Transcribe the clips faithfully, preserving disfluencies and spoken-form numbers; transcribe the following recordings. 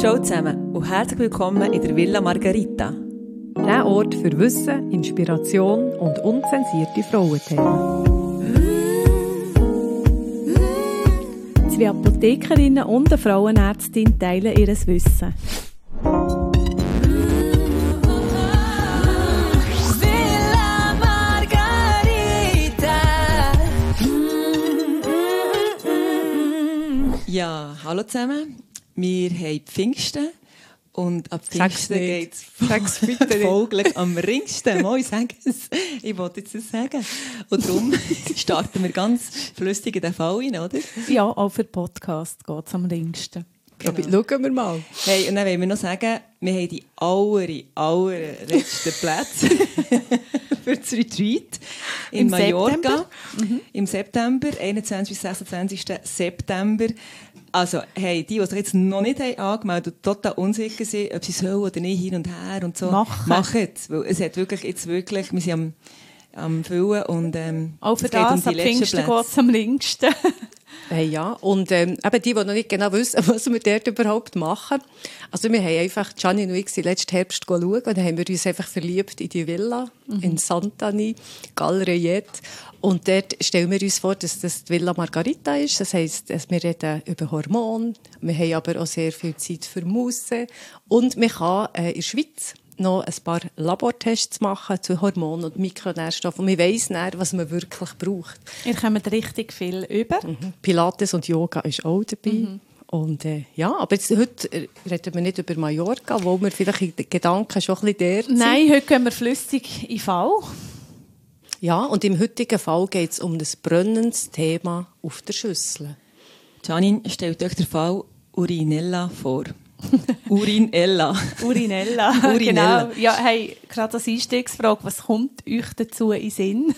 Ciao zusammen und herzlich willkommen in der Villa Margarita. Der Ort für Wissen, Inspiration und unzensierte Frauenthemen. Zwei Apothekerinnen und eine Frauenärztin teilen ihr Wissen. Villa Margarita. Ja, hallo zusammen. Wir haben Pfingsten und ab Pfingsten geht es folglich am ringsten. Mal, ich sage es. Ich wollte jetzt das sagen. Und darum starten wir ganz flüssig in den Fall rein, oder? Ja, auch für den Podcast geht es am ringsten. Genau. Schauen wir mal. Hey, und dann wollen wir noch sagen, wir haben die aller, allerletzten Plätze für das Retreat in Im Mallorca. September. Mhm. Im September, einundzwanzigsten bis sechsundzwanzigsten September. Also, hey, die, die sich jetzt noch nicht haben angemeldet und total unsicher sind, ob sie sollen oder nicht, hin und her und so, machen. machen es. Weil es hat wirklich, jetzt wirklich, wir sind am, am Füllen und ähm, auch für es geht das, um die ab letzten Pfingsten Plätze. geht es am ringsten. Hey, ja, und ähm, eben die, die noch nicht genau wissen, was wir dort überhaupt machen. Also wir haben einfach, Gianni und ich, letzten Herbst schauen und dann haben wir uns einfach verliebt in die Villa mhm. in Sant'Anni, Galreyet. Und dort stellen wir uns vor, dass das die Villa Margarita ist. Das heisst, wir reden über Hormone, wir haben aber auch sehr viel Zeit für Musik und man kann äh, in der Schweiz noch ein paar Labortests machen zu Hormonen und Mikronährstoffen. Und man weiss dann, was man wirklich braucht. Ihr kommt richtig viel über. Mhm. Pilates und Yoga ist auch dabei. Mhm. Und, äh, ja, aber jetzt, heute reden wir nicht über Mallorca, wo wir vielleicht in den Gedanken schon ein bisschen dort sind. Nein, heute gehen wir flüssig in Fall. Ja, und im heutigen Fall geht es um das brennendes Thema auf der Schüssel. Janine, stellt euch den Fall Urinella vor. Urinella. Urinella, Urinella. Genau. Ja, hey, gerade als Einstiegsfrage, was kommt euch dazu in den Sinn?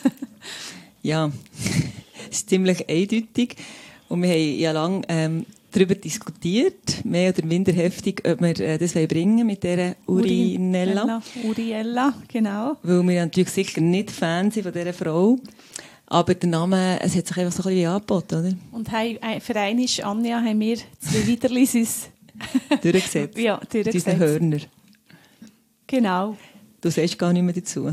Ja, es ist ziemlich eindeutig. Und wir haben ja lange ähm, darüber diskutiert, mehr oder minder heftig, ob wir äh, das bringen mit dieser Urinella. Urinella, genau. Weil wir natürlich sicher nicht Fans sind von dieser Frau. Aber der Name, es hat sich einfach so ein bisschen angeboten, oder? Und hey, für einmal, Anja, haben wir zwei Widerlis uns durchgesetzt. Ja, durchgesetzt. Diese Hörner. Genau. Du sagst gar nicht mehr dazu.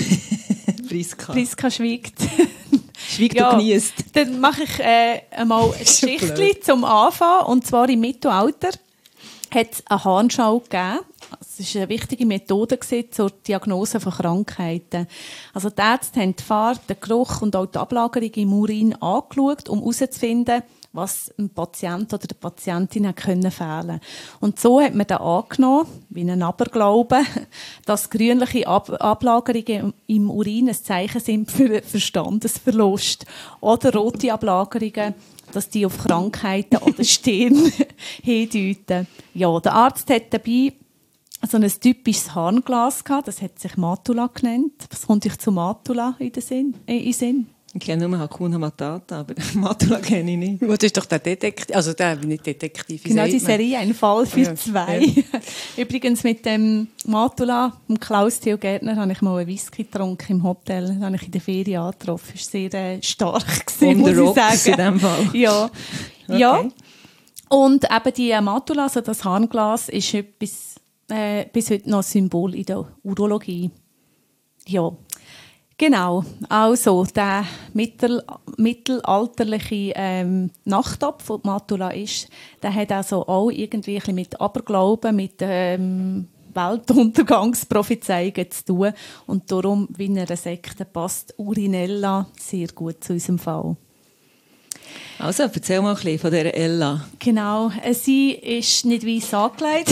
Priska. Priska schweigt. Schweigt ja, und genießt. Dann mache ich äh, einmal ein Geschichtchen zum Anfang. Und zwar im Mittelalter hat es eine Harnschau gegeben. Es war eine wichtige Methode zur Diagnose von Krankheiten. Also die Ärzte haben die Farbe, den Geruch und auch die Ablagerung im Urin angeschaut, um herauszufinden, was dem Patient oder der Patientin können fehlen. Und so hat man dann angenommen, wie ein Aberglaube, dass grünliche Ab- Ablagerungen im Urin ein Zeichen sind für Verstandesverlust. Oder rote Ablagerungen, dass die auf Krankheiten oder Stirn hindeuten. Ja, der Arzt hat dabei so ein typisches Harnglas gehabt, das hat sich Matula genannt. Was kommt euch zu Matula in den Sinn? Äh, in den Sinn? Ich kenne nur Hakuna Matata, aber Matula kenne ich nicht. Das ist doch der Detektiv, also der nicht Detektiv. Genau, die Serie «Ein Fall für ja. zwei». Ja. Übrigens mit dem Matula, dem Klaus-Theo Gärtner, habe ich mal einen Whisky getrunken im Hotel. Den habe ich in der Ferien angetroffen. Das war sehr äh, stark, gewesen, muss ich sagen. In dem Fall. Ja. Okay. Ja. Und eben die Matula, also das Harnglas, ist etwas, äh, bis heute noch ein Symbol in der Urologie. Ja. Genau, also der mittel, mittelalterliche ähm, Nachttopf, der die Matula ist, der hat also auch irgendwie ein bisschen mit Aberglauben, mit ähm, Weltuntergangsprophezeiungen zu tun. Und darum, wie in einer Sekte, passt Urinella sehr gut zu unserem Fall. Also, erzähl mal ein bisschen von dieser Ella. Genau, sie ist nicht weiss angelegt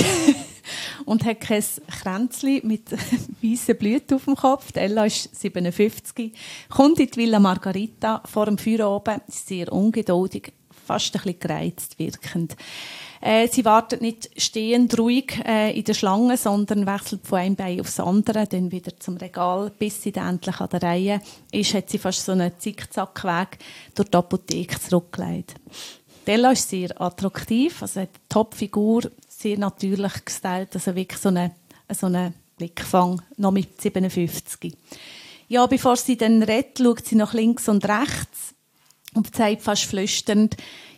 und hat kein Kränzchen mit weißen Blüten auf dem Kopf. Die Ella ist siebenundfünfzig, kommt in die Villa Margarita vor dem Feuer oben, ist sehr ungeduldig, fast ein bisschen gereizt wirkend. Äh, sie wartet nicht stehend ruhig äh, in der Schlange, sondern wechselt von einem Bein aufs andere, dann wieder zum Regal, bis sie dann endlich an der Reihe ist, hat sie fast so einen Zickzackweg durch die Apotheke zurückgelegt. Ella ist sehr attraktiv, also hat eine Topfigur, sehr natürlich gestylt, also wirklich so eine, so eine Blickfang, noch mit siebenundfünfzig. Ja, bevor sie dann redet, schaut sie nach links und rechts und sagt fast flüsternd: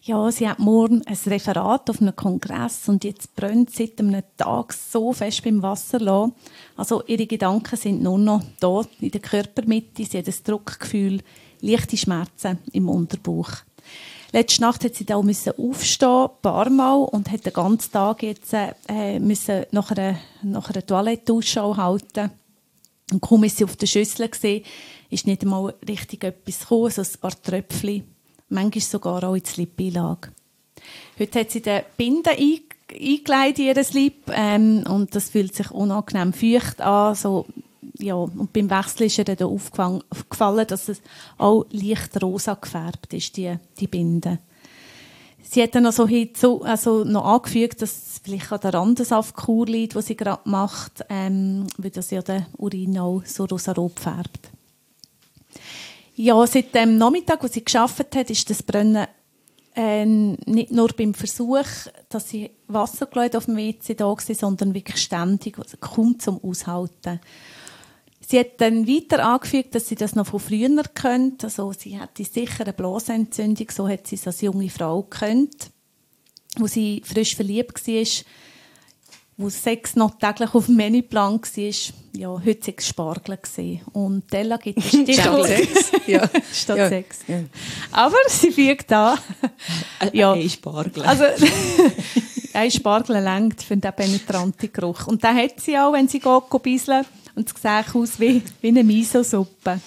ja, sie hat morgen ein Referat auf einem Kongress und jetzt brennt seit einem Tag so fest beim Wasser lassen. Also ihre Gedanken sind nur noch da in der Körpermitte. Sie hat ein Druckgefühl, leichte Schmerzen im Unterbauch. Letzte Nacht hat sie da müssen aufstehen, ein paar Mal, und hat den ganzen Tag jetzt äh, müssen nach einer, nach einer Toilettenausschau halten. Und kaum ist sie auf der Schüssel gesehen, ist nicht einmal richtig etwas gekommen, so ein paar Tröpfchen. Manchmal sogar auch in die Slip-Einlage. Heute hat sie den Binden eingelegt in ihr Slip, ähm, und das fühlt sich unangenehm feucht an. So, ja, und beim Wechsel ist ihr dann aufgefallen, dass es auch leicht rosa gefärbt ist, die, die Binde. Sie hat dann noch, so hinzu, also noch angefügt, dass es vielleicht an der Randensaftkur liegt, die sie gerade macht, ähm, weil das ja der Urin auch so rosarot färbt. Ja, seit dem Nachmittag, wo sie gearbeitet hat, ist das Brennen äh, nicht nur beim Versuch, dass sie Wasser auf dem W C da war, sondern wirklich ständig, also kaum zum Aushalten. Sie hat dann weiter angefügt, dass sie das noch von früher kennt. Also sie hatte sicher eine Blasenentzündung, so hat sie es als junge Frau gekannt, wo sie frisch verliebt war, wo Sex noch täglich auf dem Menüplan war. Ja, heute war es Spargel. Und Ella gibt es Statt Sex. Ja. Statt Ja. Sex. Ja. Aber sie fügt an. Ja. Ein Spargel. Also, ein Spargel reicht für den penetranten Geruch. Und den hat sie auch, wenn sie geht, bisseln. Und es sieht aus wie, wie eine Miso-Suppe.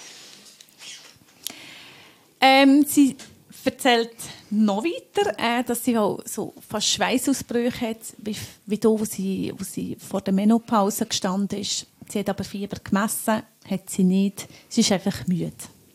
Ähm, sie erzählt noch weiter, äh, dass sie auch so fast Schweißausbrüche hat, wie, wie da, wo sie, wo sie vor der Menopause gestanden ist. Sie hat aber Fieber gemessen, hat sie nicht. Sie ist einfach müde.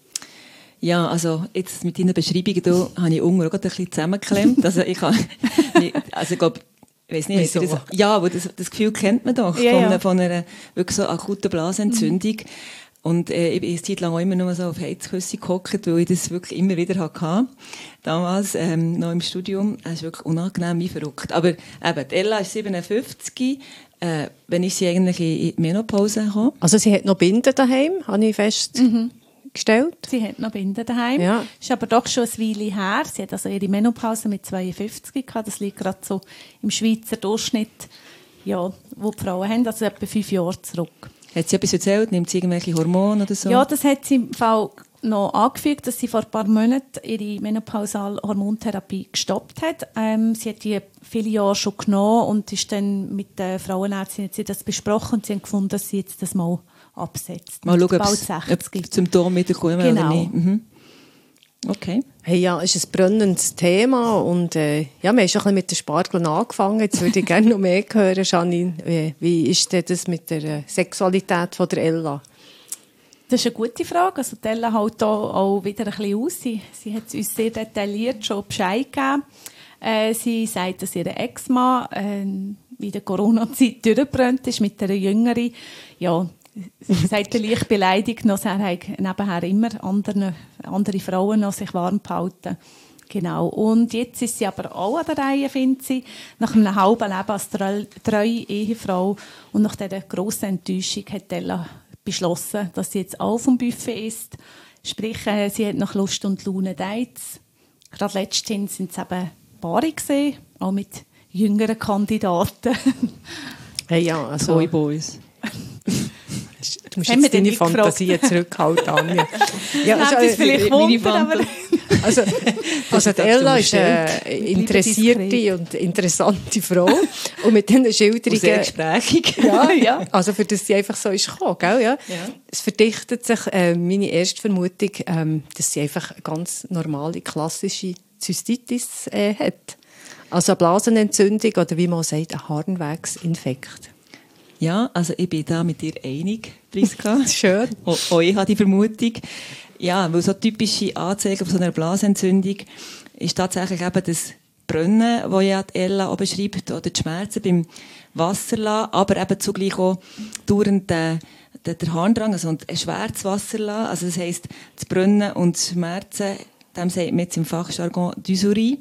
Ja, also jetzt mit deinen Beschreibungen hier habe ich unten auch gerade ein bisschen zusammengeklemmt. Also ich habe, also ich glaube, ich weiss nicht, das, ja, aber das, das Gefühl kennt man doch, ja, von, ja. Einer, von einer wirklich so akuten Blasenentzündung. Mhm. Und äh, ich bin eine Zeit lang auch immer nur so auf Heizküsse gehockt, weil ich das wirklich immer wieder hatte. Damals, ähm, noch im Studium. Es ist wirklich unangenehm wie verrückt. Aber eben, die Ella ist siebenundfünfzig. Äh, wenn ich sie eigentlich in die Menopause komme. Also sie hat noch Binden daheim, habe ich festgestellt. Mhm. Sie hat noch Binden daheim. Ja. Ist aber doch schon ein Weile her. Sie hat also ihre Menopause mit zweiundfünfzig gehabt. Das liegt gerade so im Schweizer Durchschnitt, ja, wo die Frauen haben, also etwa fünf Jahre zurück. Hat sie etwas erzählt? Nimmt sie irgendwelche Hormone oder so? Ja, das hat sie im Fall noch angefügt, dass sie vor ein paar Monaten ihre menopausale Hormontherapie gestoppt hat. Ähm, sie hat die viele Jahre schon genommen und ist dann mit der Frauenärztin hat sie das besprochen und sie haben gefunden, dass sie jetzt das mal absetzt. Mal schauen, ob die Symptome wiederkommen genau. oder nicht. Mhm. Okay. Hey, ja, es ist ein brennendes Thema und äh, ja, wir haben schon ein bisschen mit den Spargeln angefangen. Jetzt würde ich gerne noch mehr hören, Janine. Wie, wie ist denn das mit der äh, Sexualität von der Ella? Das ist eine gute Frage. Also die Ella hält da auch wieder ein bisschen aus. Sie, sie hat uns sehr detailliert schon Bescheid gegeben. Äh, sie sagt, dass ihr Ex-Mann äh, in der Corona-Zeit durchgebrannt ist mit einer Jüngeren. Ja, sie sagt leicht beleidigt, dass er nebenher immer andere, andere Frauen noch sich warm behalten. Genau. Und jetzt ist sie aber auch an der Reihe, findet sie, nach einem halben Leben als treue Ehefrau. Und nach dieser grossen Enttäuschung hat Ella beschlossen, dass sie jetzt auch vom Buffet isst. Sprich, äh, sie hat nach Lust und Laune Dates. Gerade letztens sind es eben Paare gesehen, auch mit jüngeren Kandidaten. Hey, ja, also Toy Boys. Du musst jetzt deine Fantasie zurückhalten, Anja. Ja, also, das vielleicht wundern, aber... Also, also die Ella ist eine interessierte und interessante Frau. Und mit diesen Schilderungen... Sehr gesprächig. Ja, ja. Also für das sie einfach so ist gekommen, gell? Ja. Ja. Es verdichtet sich äh, meine erste Vermutung, ähm, dass sie einfach eine ganz normale, klassische Zystitis äh, hat. Also eine Blasenentzündung oder wie man sagt, ein Harnwegsinfekt. Ja, also ich bin da mit dir einig, Priska. Schön. Auch, auch ich habe die Vermutung. Ja, weil so typische Anzeichen von so einer Blasenentzündung ist tatsächlich eben das Brennen, das ja Ella auch beschreibt, oder die Schmerzen beim Wasserlassen, aber eben zugleich auch dauernd der, der, der Harndrang, also ein schweres Wasserlassen. Also das heisst, das Brennen und das Schmerzen, dem sagt man jetzt im Fachjargon Dysurie.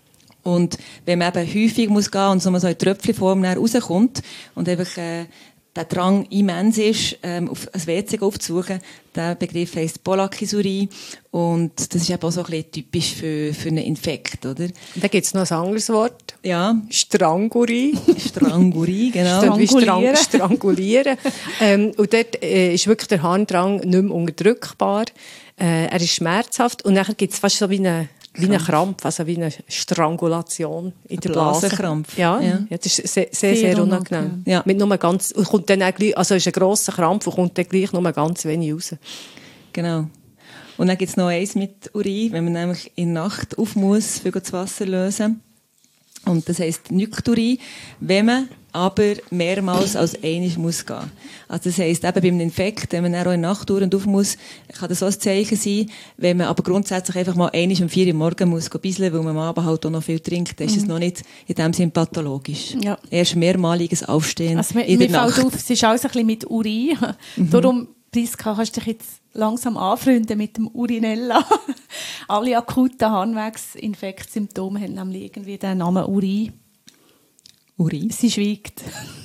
Und wenn man eben häufig muss gehen und so in Tröpfchenform rauskommt und einfach äh, der Drang immens ist, ähm, auf ein W C aufzusuchen. Der Begriff heisst Polakisurie. Und das ist eben auch so ein bisschen typisch für, für einen Infekt, oder? Da gibt es noch ein anderes Wort. Ja. Strangurie. Strangurie, genau. Strangulieren. Strangulieren. ähm, und dort äh, ist wirklich der Harndrang nicht mehr unterdrückbar. Äh, er ist schmerzhaft. Und dann gibt es fast so wie eine Wie ein Krampf, also wie eine Strangulation in der Blase. Blasenkrampf. Ja, ja. ja, das ist sehr, sehr, sehr unangenehm. unangenehm. Ja. Mit nur ganz, und kommt dann auch gleich, also ist ein grosser Krampf und kommt dann gleich nur ganz wenig raus. Genau. Und dann gibt es noch eins mit Urin, wenn man nämlich in der Nacht auf muss, für das Wasser lösen. Und das heisst Nykturie, wenn man aber mehrmals als einmal muss gehen. Also das heisst, eben beim Infekt, wenn man dann auch in der Nacht durch und auf muss, kann das so ein Zeichen sein. Wenn man aber grundsätzlich einfach mal einmal um vier Uhr morgens muss bisseln, weil man am Abend halt auch noch viel trinkt, dann ist es mhm. noch nicht in dem Sinn pathologisch. Ja. Erst mehrmaliges Aufstehen also, in der Nacht. Fällt auf, es ist alles ein bisschen mit Urin. Mhm. Darum, Priska, kannst du dich jetzt langsam anfreunden mit dem Urinella. Alle akuten Harnwegsinfektsymptome haben nämlich irgendwie den Namen Urin. Urin? Sie schweigt.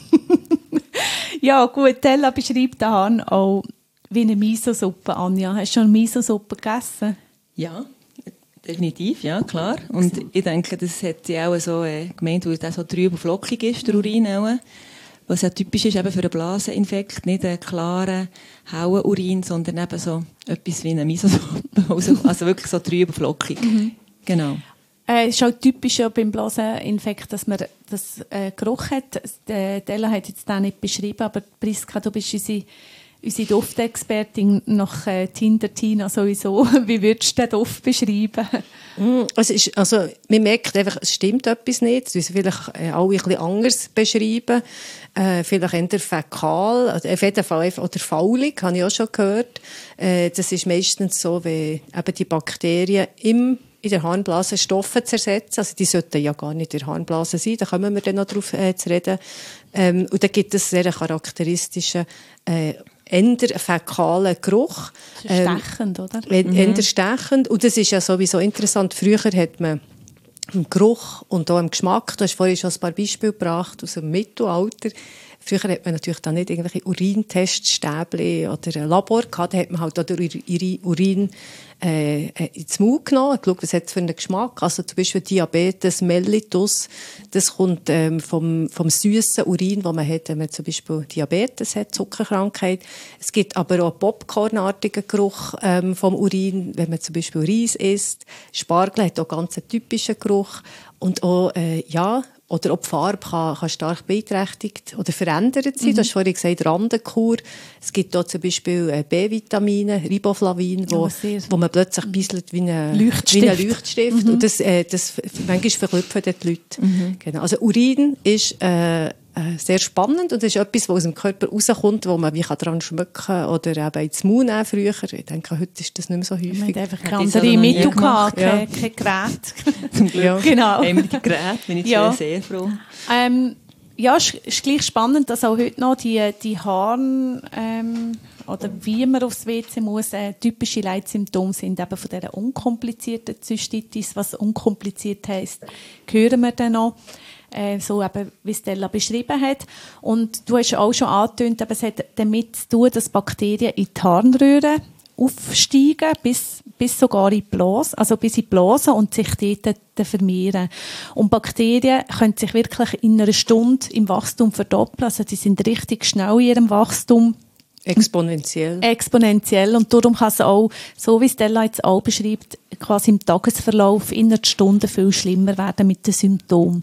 Ja, gut, Ella beschreibt den Harn auch wie eine Miso-Suppe, Anja. Hast du schon eine Miso-Suppe gegessen? Ja, definitiv, ja, klar. Und ich denke, das hat sie auch so äh, gemeint, weil der so trüb und flockig ist, der Urin auch. Was ja typisch ist eben für einen Blaseninfekt, nicht einen klaren, hellen Urin, sondern eben so etwas wie eine Miso-Suppe. Also, also wirklich so trüb und flockig. Mhm. Genau. Es äh, ist auch typisch ja beim Blaseninfekt, dass man das äh, Geruch hat. Della hat jetzt den nicht beschrieben, aber Priska, du bist unsere, unsere Duftexpertin nach äh, Tinder Tina sowieso. Wie würdest du den Duft beschreiben? Mm, es ist, also, man merkt einfach, es stimmt etwas nicht. Sie müssen vielleicht äh, alle ein bisschen anders beschreiben. Äh, vielleicht eher fäkal, also auf jeden Fall, oder faulig, habe ich auch schon gehört. Äh, das ist meistens so, wenn eben die Bakterien im in der Harnblase Stoffe zersetzen. Also die sollten ja gar nicht in der Harnblase sein, da kommen wir dann noch darauf äh, zu reden. Ähm, und da gibt es sehr charakteristischen, äh, eher fäkalen Geruch. Ähm, stechend, oder? Eher mhm. stechend. Und das ist ja sowieso interessant. Früher hat man im Geruch und auch im Geschmack, du hast vorhin schon ein paar Beispiele gebracht aus dem Mittelalter. Früher hat man natürlich dann nicht irgendwelche Urinteststäbchen oder ein Labor gehabt, da hat man halt auch ihre Urin äh, ins Maul genommen, geschaut, was hat es für einen Geschmack. Also zum Beispiel Diabetes mellitus, das kommt ähm, vom, vom süßen Urin, das man hat, wenn man zum Beispiel Diabetes hat, Zuckerkrankheit. Es gibt aber auch Popcornartigen Geruch ähm, vom Urin, wenn man zum Beispiel Reis isst. Spargel hat auch ganz einen typischen Geruch. Und auch, äh, ja, oder ob die Farbe kann, kann stark beeinträchtigt oder verändert sein. Mhm. Du hast vorhin gesagt, Randenkur. Es gibt auch zum Beispiel B-Vitamine, Riboflavin, wo, ja, wo man plötzlich bisselt wie ein Leuchtstift. Wie ein Leuchtstift. Mhm. Und das, äh, das manchmal verknüpfen die Leute. Mhm. Genau. Also Urin ist äh, sehr spannend und das ist etwas, was aus dem Körper rauskommt, wo man wie daran schmecken kann oder eben ins Mund nehmen früher. Ich denke, heute ist das nicht mehr so häufig. Man hat einfach keine andere Mittel gehabt, ja. kein, kein Gerät. Zum Glück ja. Genau. haben wir die Geräte, bin ich ja. sehr froh. Ähm, ja, es ist gleich spannend, dass auch heute noch die, die Harn, ähm, oder wie man aufs W C muss, äh, typische Leitsymptome sind eben von dieser unkomplizierten Zystitis. Was unkompliziert heisst, hören wir dann noch. Äh, so eben, wie Stella beschrieben hat. Und du hast auch schon angetönt, es hat damit zu tun, dass Bakterien in die Harnröhre aufsteigen, bis, bis sogar in die Blase, also bis in die Blase und sich dort vermehren. Und Bakterien können sich wirklich in einer Stunde im Wachstum verdoppeln, also die sind richtig schnell in ihrem Wachstum. Exponentiell. Exponentiell. Und darum kann es auch, so wie Stella jetzt auch beschreibt, quasi im Tagesverlauf in einer Stunde viel schlimmer werden mit den Symptomen.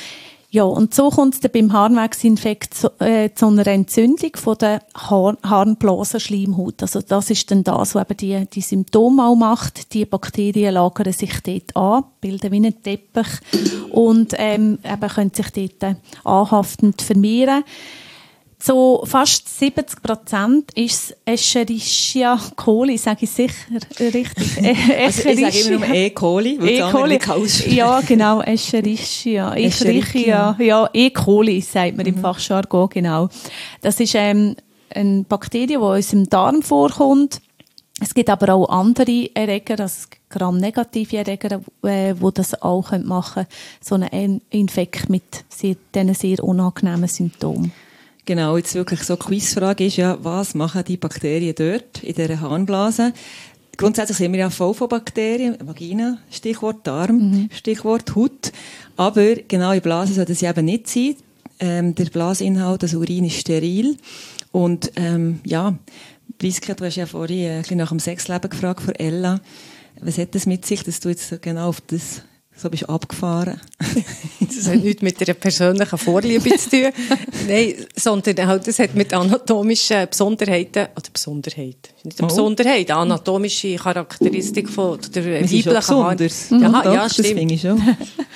Ja, und so kommt es dann beim Harnwegsinfekt zu, äh, zu einer Entzündung von der Har- Harnblasenschleimhaut. Also das ist dann das, was eben die, die Symptome auch macht. Die Bakterien lagern sich dort an, bilden wie einen Teppich und ähm, eben können sich dort anhaftend vermehren. So fast siebzig Prozent ist Escherichia coli, sage ich sicher richtig. E- also ich sage immer nur E. coli, weil E. coli. Ja, genau, Escherichia. Escherichia, ja, E. coli sagt man mhm. im Fachjargon, genau. Das ist ähm, eine Bakterie, die uns im Darm vorkommt. Es gibt aber auch andere Erreger, also gramnegative Erreger, äh, die das auch machen können. So einen Infekt mit sehr, diesen sehr unangenehmen Symptomen. Genau, jetzt wirklich so eine Quizfrage ist ja, was machen die Bakterien dort in dieser Harnblase? Grundsätzlich sind wir ja voll von Bakterien, Vagina, Stichwort Darm, mhm. Stichwort Haut. Aber genau in Blasen soll das eben nicht sein. Ähm, der Blasinhalt, das Urin ist steril. Und ähm, ja, Priska, du hast ja vorhin ein bisschen nach dem Sexleben gefragt von Ella. Was hat das mit sich, dass du jetzt genau auf das so bist abgefahren? Das hat nichts mit einer persönlichen Vorliebe zu tun. Nein, sondern halt, das hat mit anatomischen Besonderheiten, oder Besonderheit, nicht eine oh. Besonderheit, eine anatomische Charakteristik von der weiblichen Haaren. Ja, ja, ja, stimmt. Das finde ich schon.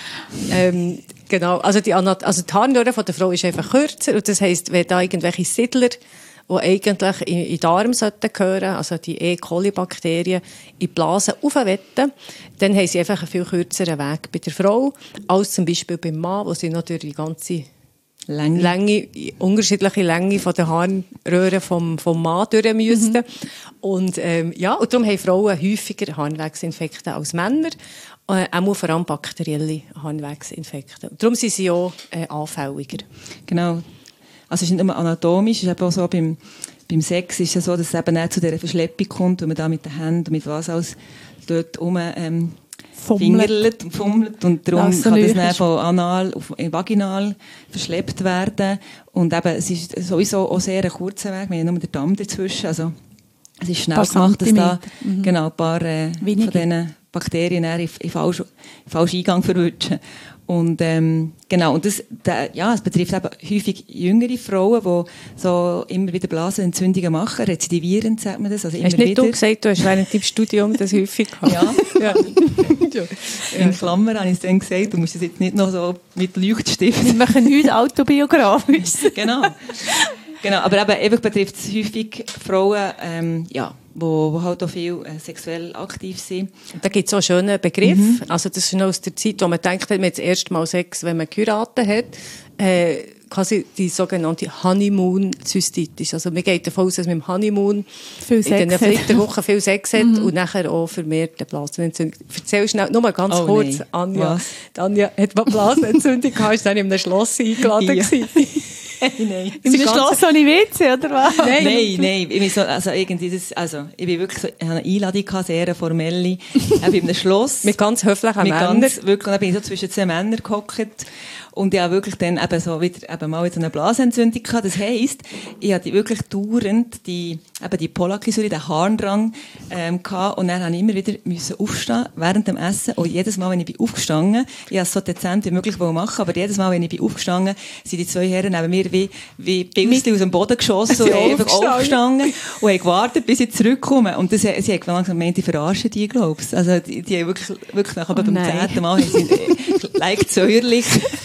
ähm, genau, also die, Anat- also die Harnröhre von der Frau ist einfach kürzer und das heisst, wenn da irgendwelche Siedler, die eigentlich in den Darm sollten gehören, also die E. coli-Bakterien, in die Blase aufwetten, dann haben sie einfach einen viel kürzeren Weg bei der Frau, als zum Beispiel beim Mann, wo sie noch durch die ganze Länge, Länge unterschiedliche Länge von der Harnröhre vom, vom Mann durch müssten. Mhm. Und, ähm, ja, und darum haben Frauen häufiger Harnwegsinfekte als Männer, äh, auch vor allem bakterielle Harnwegsinfekte. Und darum sind sie auch äh, anfälliger. Genau. Also es ist nicht nur anatomisch, es ist eben auch so, beim, beim Sex ist es so, dass es eben nicht zu dieser Verschleppung kommt, und man da mit den Händen und mit was alles dort rum ähm, fingerlet und fummelt, und darum also kann das dann von anal auf vaginal verschleppt werden. Und eben, es ist sowieso auch sehr ein kurzer Weg, wir haben nur den Damm dazwischen, also es ist schnell gemacht, dass da mhm. genau, ein paar äh, von diesen Bakterien in den falschen falsch Eingang verwutschen. Und ähm, genau, und das, der, ja, es betrifft eben häufig jüngere Frauen, die so immer wieder Blasenentzündungen machen, rezidivierend, sagt man das. Also immer hast nicht wieder. Du gesagt, du hast während deinem Studium das häufig gehabt? Ja. ja. ja. In Klammern habe ich es dann gesagt, du musst es jetzt nicht noch so mit Leuchtstift. Wir machen heute autobiografisch. Genau. Genau, aber eben, eben betrifft es häufig Frauen, ähm, ja, wo, wo halt auch viel äh, sexuell aktiv sind. Da gibt es auch einen schönen Begriff. Mhm. Also das ist noch aus der Zeit, wo man denkt, man hat das erste Mal Sex, wenn man geheiratet hat. Äh, quasi die sogenannte Honeymoon-Zystitis. Also man geht davon aus, dass man im Honeymoon viel in den Flitterwochen viel Sex hat mhm. und nachher auch vermehrt eine Blasenentzündung. Erzähl schnell, nur mal ganz oh, kurz, nee. Anja. Anja hat eine Blasenentzündung gehabt, ist dann in einem Schloss eingeladen ja. Nein, nein. Im Schloss ohne W C, oder was? Nein, nein, nein. Ich bin so, also irgendwie das, also, ich bin wirklich so, ich habe eine Einladung gehabt, sehr eine formelle, auch in einem Schloss. Mit ganz höflichen Männern. Ganz, wirklich, und dann bin ich so zwischen zwei Männern gehockt. Und ich habe wirklich dann eben so wieder, eben mal wieder eine Blasenentzündung gehabt. Das heisst, ich hatte wirklich dauernd die, eben die Polakisurie, den Harndrang, ähm, gehabt. Und dann musste ich immer wieder müssen aufstehen, während dem Essen. Und jedes Mal, wenn ich bin aufgestanden, ich habe es so dezent wie möglich machen, aber jedes Mal, wenn ich bin aufgestanden, sind die zwei Herren neben mir wie, wie Pilzchen aus dem Boden geschossen und einfach aufgestanden und haben gewartet, bis ich zurückkomme. Und das, sie haben langsam gemeint, die verarschen die, glaube ich. Also, die, die haben wirklich, wirklich nach, aber oh, beim zehnten Mal, haben sie, like, säuerlich,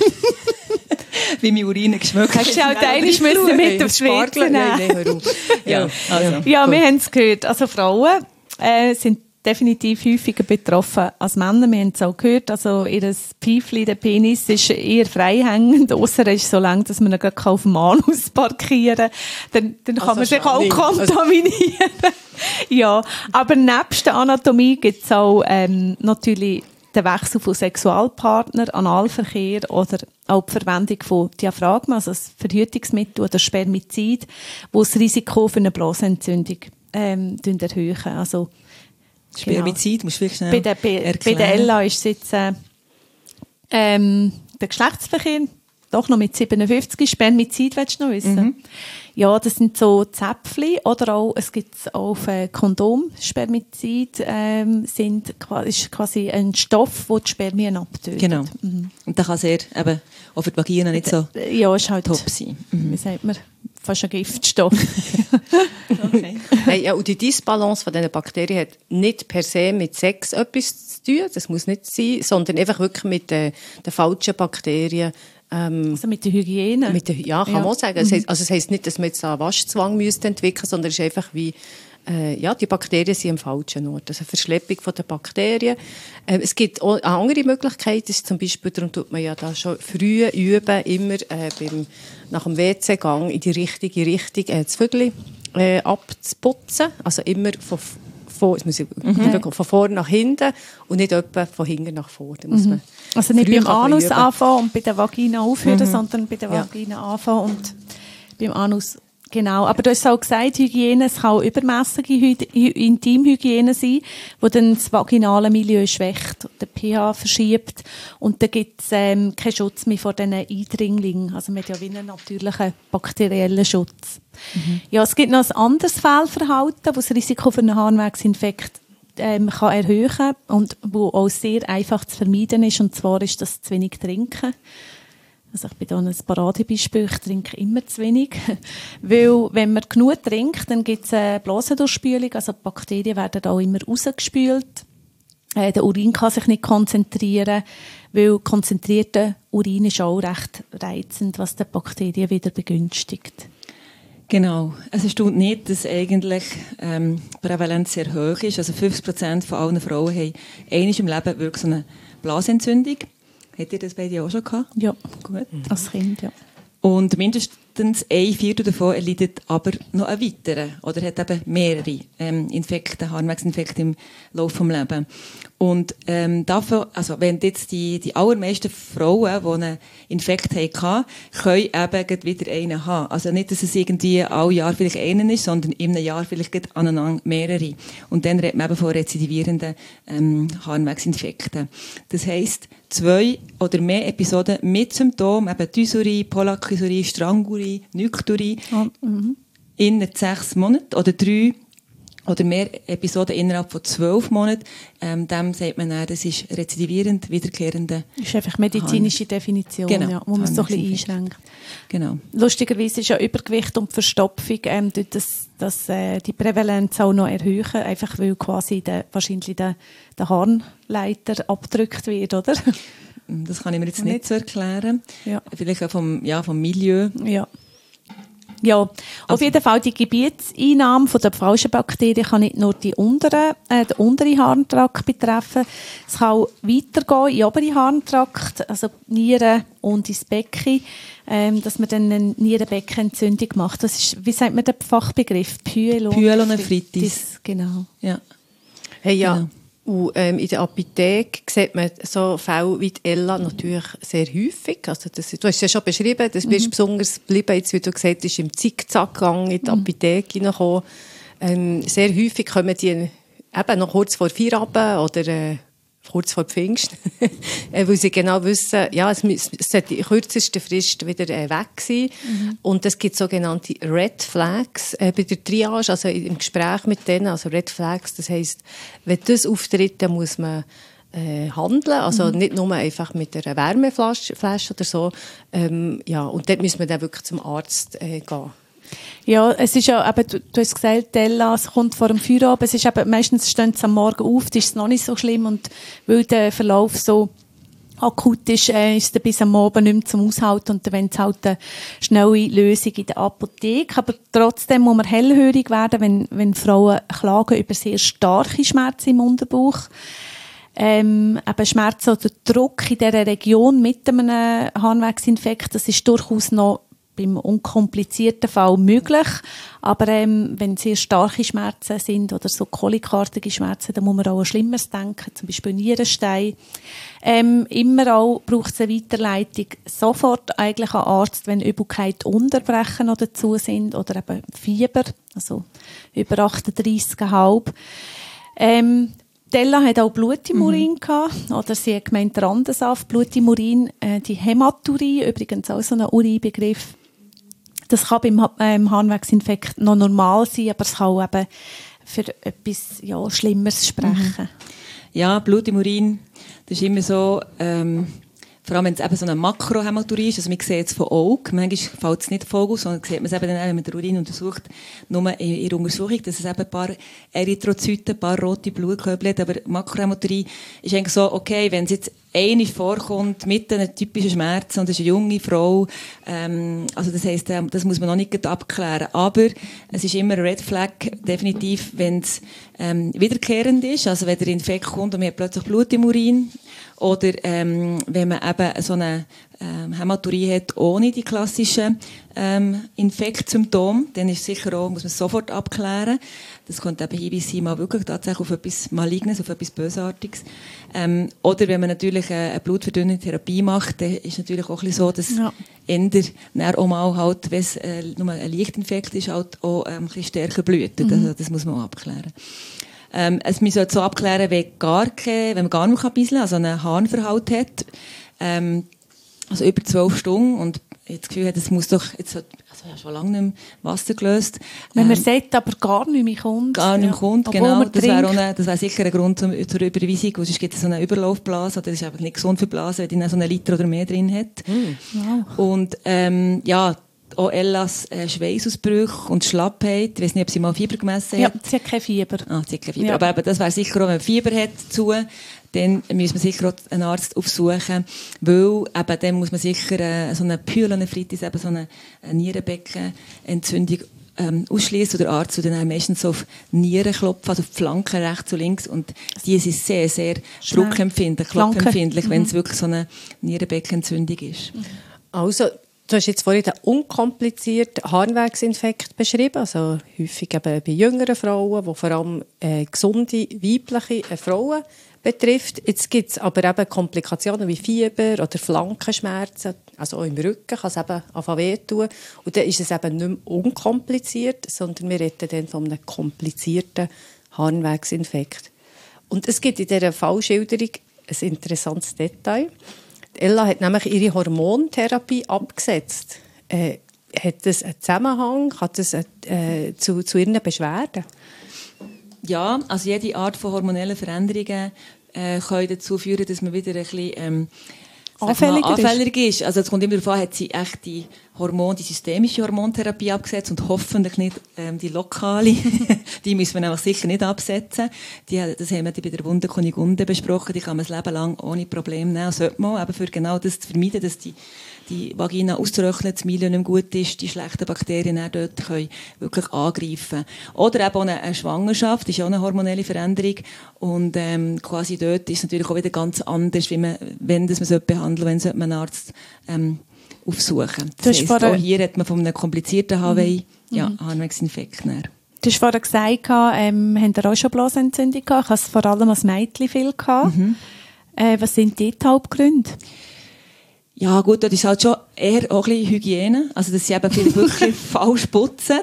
wie mein Urin geschmeckt hat. Hast du auch deine müssen mit aufs W C nehmen? Ja, also, ja, wir haben es gehört. Also Frauen äh, sind definitiv häufiger betroffen als Männer. Wir haben es auch gehört. Also ihr Pfeifli, der Penis, ist eher freihängend. Ausser er ist so lang, dass man ihn gerade auf dem Anus parkieren kann. Dann, dann kann also man sich auch nicht kontaminieren. Ja, aber nebst der Anatomie gibt es auch ähm, natürlich den Wechsel von Sexualpartner, Analverkehr oder auch die Verwendung von Diaphragma, also das Verhütungsmittel oder Spermizid, die das Risiko für eine Blasenentzündung ähm, erhöhen. Also, Spermizid, genau. Musst du wirklich schnell bei der, bei, bei der Ella ist es jetzt äh, ähm, der Geschlechtsverkehr, doch noch mit siebenundfünfzig. Spermizid, willst du noch wissen? Mhm. Ja, das sind so Zäpfchen oder auch, es gibt auf äh, Kondom, Spermizid, ähm, sind, ist quasi ein Stoff, der die Spermien abtötet. Genau. Mhm. Und das kann sehr, eben, auch für die Vagina nicht so ja, ist halt, top sein. Mhm. Wie sagt man? Fast ein Giftstoff. Okay. Hey, ja, und die Disbalance von diesen Bakterien hat nicht per se mit Sex etwas zu tun, das muss nicht sein, sondern einfach wirklich mit den, den falschen Bakterien. Ähm, also mit der Hygiene? Mit der, ja, kann ja. man auch sagen. Es heisst, also es heisst nicht, dass man jetzt einen Waschzwang müsste entwickeln, sondern es ist einfach wie, äh, ja, die Bakterien sind am falschen Ort. Also eine Verschleppung von den Bakterien. Äh, es gibt auch eine andere Möglichkeit, das ist zum Beispiel, darum tut man ja da schon früh üben, immer äh, beim, nach dem W C-Gang in die richtige Richtung äh, das Vögel äh, abzuputzen. Also immer von Von, muss ich, mhm. von vorne nach hinten und nicht etwa von hinten nach vorne. Muss man also nicht beim Anus anfangen und bei der Vagina aufhören, mhm. sondern bei der Vagina ja. anfangen und beim Anus. Genau, aber du hast auch gesagt, Hygiene, es kann auch übermässige Hy- Intimhygiene sein, die dann das vaginale Milieu schwächt, den pH verschiebt und dann gibt es ähm, keinen Schutz mehr vor diesen Eindringlingen. Also man hat ja wie einen natürlichen bakteriellen Schutz. Mhm. Ja, es gibt noch ein anderes Fehlverhalten, das das Risiko für einen Harnwegsinfekt ähm, kann erhöhen kann und wo auch sehr einfach zu vermeiden ist, und zwar ist das zu wenig Trinken. Also ich bin da ein Paradebeispiel, ich trinke immer zu wenig. Weil, wenn man genug trinkt, dann gibt es eine Blasendurchspülung, also die Bakterien werden auch immer rausgespült. Äh, der Urin kann sich nicht konzentrieren, weil konzentrierter Urin ist auch recht reizend, was die Bakterien wieder begünstigt. Genau. Es erstaunt nicht, dass eigentlich ähm, die Prävalenz sehr hoch ist. Also fünfzig Prozent von allen Frauen haben einmal im Leben wirklich so eine Blasenentzündung. Habt ihr das bei dir auch schon gehabt? Ja, gut. Als Kind, ja. Und mindestens ein Viertel davon erleidet aber noch einen weiteren oder hat eben mehrere ähm, Infekte, Harnwegsinfekte im Laufe des Lebens. Und ähm, dafür, also wenn jetzt die, die allermeisten Frauen, die einen Infekt hatten, können eben wieder einen haben. Also nicht, dass es irgendwie alle Jahr vielleicht einen ist, sondern in einem Jahr vielleicht aneinander mehrere. Und dann redet man eben von rezidivierenden ähm, Harnwegsinfekten. Das heisst, zwei oder mehr Episoden mit Symptomen, eben Dysurie, Polackysurie, Strangurie, Nykturie, oh, mhm. innerhalb sechs Monate oder drei oder mehr Episoden innerhalb von zwölf Monaten, ähm, dem sagt man dann, das ist rezidivierend, wiederkehrende. Das ist einfach medizinische Harn. Definition, genau. ja, wo man es so ein bisschen einschränkt. Genau. Lustigerweise ist ja Übergewicht und Verstopfung ähm, das, das, äh, die Prävalenz auch noch erhöhen, einfach weil quasi der, wahrscheinlich der, der Harnleiter abgedrückt wird, oder? Das kann ich mir jetzt nicht, nicht so erklären. Ja. Vielleicht auch vom, ja, vom Milieu. Ja. Ja, auf also, jeden Fall die Gebietseinnahme von der falschen Bakterien kann nicht nur die untere, äh, den unteren Harntrakt betreffen. Es kann auch weitergehen in den oberen Harntrakt, also Nieren und ins Becken, ähm, dass man dann eine Nierenbeckenentzündung macht. Das ist, wie sagt man den Fachbegriff? Pyelonephritis. Genau. Ja. Hey, ja. Genau. Und, ähm, in der Apotheke sieht man so Fälle wie die Ella natürlich sehr häufig. Also das, du hast es ja schon beschrieben, das bist mhm. besonders geblieben, jetzt, wie du gesagt hast, im Zickzackgang in die mhm. Apotheke hineinkommen. Ähm, sehr häufig kommen die eben noch kurz vor Feierabend oder äh, kurz vor Pfingsten, weil sie genau wissen, ja, es, es sollte in kürzester Frist wieder äh, weg sein. Mhm. Und es gibt sogenannte Red Flags äh, bei der Triage, also im Gespräch mit denen, also Red Flags, das heisst, wenn das auftritt, dann muss man äh, handeln, also mhm. nicht nur einfach mit einer Wärmeflasche Flasche oder so, ähm, ja, und dort muss man dann wirklich zum Arzt äh, gehen. Ja, es ist ja, eben, du, du hast gesagt, Ella, es kommt vor dem Feierabend, es ist eben, meistens stehen sie am Morgen auf, das ist noch nicht so schlimm, und weil der Verlauf so akut ist, äh, ist es bis am Abend nicht mehr zum Aushalten, und dann wollen sie halt eine schnelle Lösung in der Apotheke. Aber trotzdem muss man hellhörig werden, wenn, wenn Frauen klagen über sehr starke Schmerzen im Unterbauch. Ähm, eben Schmerzen oder Druck in dieser Region mit einem Harnwegsinfekt, das ist durchaus noch beim unkomplizierten Fall möglich, aber ähm, wenn sehr starke Schmerzen sind oder so kolikartige Schmerzen, dann muss man auch an Schlimmeres denken, zum Beispiel Nierenstein. Ähm, immer auch braucht es eine Weiterleitung sofort eigentlich an Arzt, wenn Übelkeit, Unterbrechen noch dazu sind oder eben Fieber, also über achtunddreissig Komma fünf. Ähm, Della hat auch Blut im Urin mhm. gehabt, oder sie hat gemeint Randensaft, Blut im Urin, äh, die Hämaturie, übrigens auch so ein Urinbegriff. Das kann beim ähm, Harnwegsinfekt noch normal sein, aber es kann auch eben für etwas ja, Schlimmeres sprechen. Mhm. Ja, Blut im Urin, das ist immer so, ähm, vor allem wenn es eben so eine Makrohämaturie ist, also man sieht es von Augen, manchmal fällt es nicht von Augen aus, sondern sieht man es eben dann, wenn man den Urin untersucht, nur in der Untersuchung, dass es eben ein paar Erythrozyten, ein paar rote Blutkörper hat, aber Makrohämaturie ist eigentlich so, okay, wenn es jetzt eine vorkommt mit einem typischen Schmerzen und es ist eine junge Frau, ähm, also das heisst, das muss man noch nicht abklären, aber es ist immer ein Red Flag, definitiv, wenn es ähm, wiederkehrend ist, also wenn der Infekt kommt und man hat plötzlich Blut im Urin, oder ähm, wenn man eben so eine ähm, Hämaturie hat ohne die klassischen ähm, Infektsymptome, dann ist sicher auch, muss man sofort abklären. Das könnte eben Hinweis sein, mal wirklich tatsächlich auf etwas Malignes, auf etwas Bösartiges. Ähm, oder wenn man natürlich eine, eine blutverdünnende Therapie macht, dann ist natürlich auch ein bisschen so, dass ja. Ender dann auch mal halt, wenn es äh, nur ein Lichtinfekt ist, halt auch ähm, ein bisschen stärker blutet. Mhm. Also, das muss man auch abklären. Ähm, es man sollte so abklären, wenn, gar keine, wenn man gar nicht bisseln kann, also einen Harnverhalt hat, ähm, also über zwölf Stunden und ich das Gefühl habe, es muss doch, jetzt hat, also ja schon lange nicht mehr Wasser gelöst. Wenn man ähm, sagt, aber gar nicht mehr kommt. Gar nicht mehr kommt, ja. genau. Das wäre, eine, das wäre sicher ein Grund zum, zur Überweisung, weil sonst gibt es so eine Überlaufblase, oder das ist einfach nicht gesund für Blasen, wenn die dann so einen Liter oder mehr drin hat. Mhm. Wow. Und, ähm, ja, auch Ellas äh, Schweißausbrüche und Schlappheit. Ich weiss nicht, ob sie mal Fieber gemessen ja, hat. Ja, sie hat kein Fieber. Ah, sie hat kein Fieber. Ja. Aber, aber das wäre sicher auch, wenn man Fieber hat dazu, dann muss man sicher auch einen Arzt aufsuchen, weil eben dann muss man sicher äh, so eine Pyelonephritis, eben so eine, eine Nierenbeckenentzündung ähm, ausschließen. Der Arzt würde dann meistens so auf Nieren klopfen, also auf die Flanken rechts und links. Und die sind sehr, sehr druckempfindlich, klopfempfindlich, mhm. wenn es wirklich so eine Nierenbeckenentzündung ist. Also, du hast jetzt vorhin den unkomplizierten Harnwegsinfekt beschrieben, also häufig eben bei jüngeren Frauen, die vor allem äh, gesunde, weibliche äh, Frauen betrifft. Jetzt gibt es aber eben Komplikationen wie Fieber oder Flankenschmerzen, also auch im Rücken kann es eben anfangen wehtun. Und dann ist es eben nicht mehr unkompliziert, sondern wir reden dann von einem komplizierten Harnwegsinfekt. Und es gibt in dieser Fallschilderung ein interessantes Detail. Ella hat nämlich ihre Hormontherapie abgesetzt. Äh, hat das einen Zusammenhang? Hat das äh, zu, zu ihren Beschwerden? Ja, also jede Art von hormonellen Veränderungen äh, können dazu führen, dass man wieder ein bisschen ähm, anfälliger, mal, anfälliger ist. ist. Also es kommt immer darauf an, hat sie echt die Hormon, die systemische Hormontherapie abgesetzt und hoffentlich nicht ähm, die lokale. Die müssen wir nämlich sicher nicht absetzen. Die, das haben wir bei der Wunde Kunigunde besprochen. Die kann man das Leben lang ohne Probleme nehmen. Sollte man, eben für genau das zu vermeiden, dass die die Vagina austrocknet, das Milieu nicht mehr gut ist, die schlechten Bakterien auch dort können wirklich angreifen. Oder eben auch eine, eine Schwangerschaft, ist auch eine hormonelle Veränderung. Und ähm, quasi dort ist es natürlich auch wieder ganz anders, wie man, wenn das man behandeln sollte, wenn sollte man einen Arzt ähm, aufsuchen. Das heisst, auch hier hat man von einem komplizierten H W I, mhm. ja, Harnwegsinfekt. Du hast vorhin gesagt, ähm, haben ihr auch schon Blasenentzündung gehabt? Ich hatte es vor allem als Mädchen viel gehabt. Mhm. Äh, was sind die Hauptgründe? Ja, gut, das ist halt schon eher auch ein bisschen Hygiene. Also, dass sie eben vielleicht wirklich falsch putzen.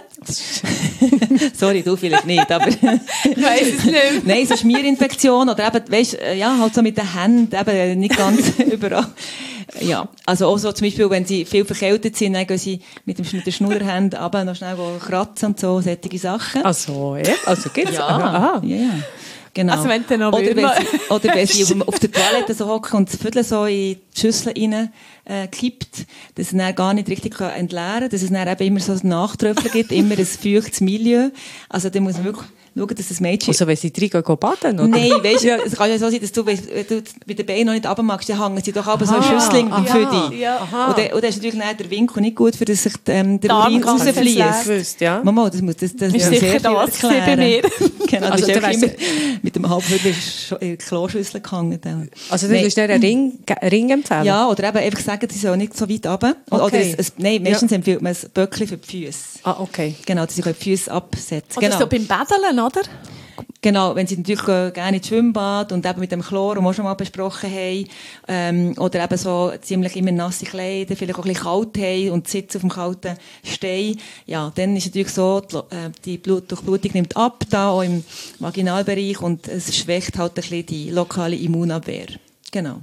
Sorry, du vielleicht nicht, aber. Ich weiss es nicht. Nein, so Schmierinfektion oder eben, weisst, ja, halt so mit den Händen, eben nicht ganz überall. Ja, also auch so zum Beispiel, wenn sie viel verkältet sind, dann gehen sie mit, dem, mit den Schnurrhänden runter, noch schnell kratzen und so, solche Sachen. Ach so, ja? Also gibt's? Ja, aha. Ja, ja. Genau. Also wenn noch oder, wenn sie, oder wenn sie auf, auf der Toilette so hocken und das Viertel so in die Schüssel rein äh, kippt, dass es dann gar nicht richtig entleeren kann, dass es dann eben immer so ein Nachtröpfchen gibt, immer ein feuchtes Milieu. Also da muss man wirklich schauen, dass das Mädchen... Also wenn sie drei gehen baden, oder? Nein, weißt du, es kann ja so sein, dass du, wenn du mit den Beinen noch nicht runtermachst, dann hängen sie doch aber so ein Schüssling für dich. Ja, und dann und ist natürlich dann der Winkel nicht gut, für dass sich ähm, der Urin rausfließt. Ja. Mama, das muss das, das ist ja. sicher das bei mir. Genau, also du bist weißt, immer mit dem Halbviertel in die Kloschüssel gehangen. Dann. Also du würdest dir einen Ring, Ring empfehlen? Ja, oder eben einfach sagen, sie sollen nicht so weit runter. Okay. Oder ein, ein, nein, meistens ja. empfiehlt man ein Böckchen für die Füße. Ah, okay. Genau, dass sie die Füße absetzen. Oder genau. so beim Badeln, oder? Genau, wenn sie natürlich äh, gerne ins Schwimmbad und eben mit dem Chlor, das wir schon mal besprochen haben, ähm, oder eben so ziemlich immer nasse Kleider, vielleicht auch ein bisschen kalt haben und sitzen auf dem kalten Stein, ja, dann ist natürlich so, die, äh, die Blut, Durchblutung nimmt ab, da auch im Vaginalbereich, und es schwächt halt ein bisschen die lokale Immunabwehr. Genau.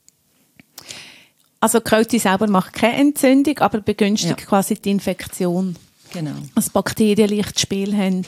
Also die Kälte selber macht keine Entzündung, aber begünstigt ja. quasi die Infektion. Genau. Dass Bakterien leicht Spiel haben.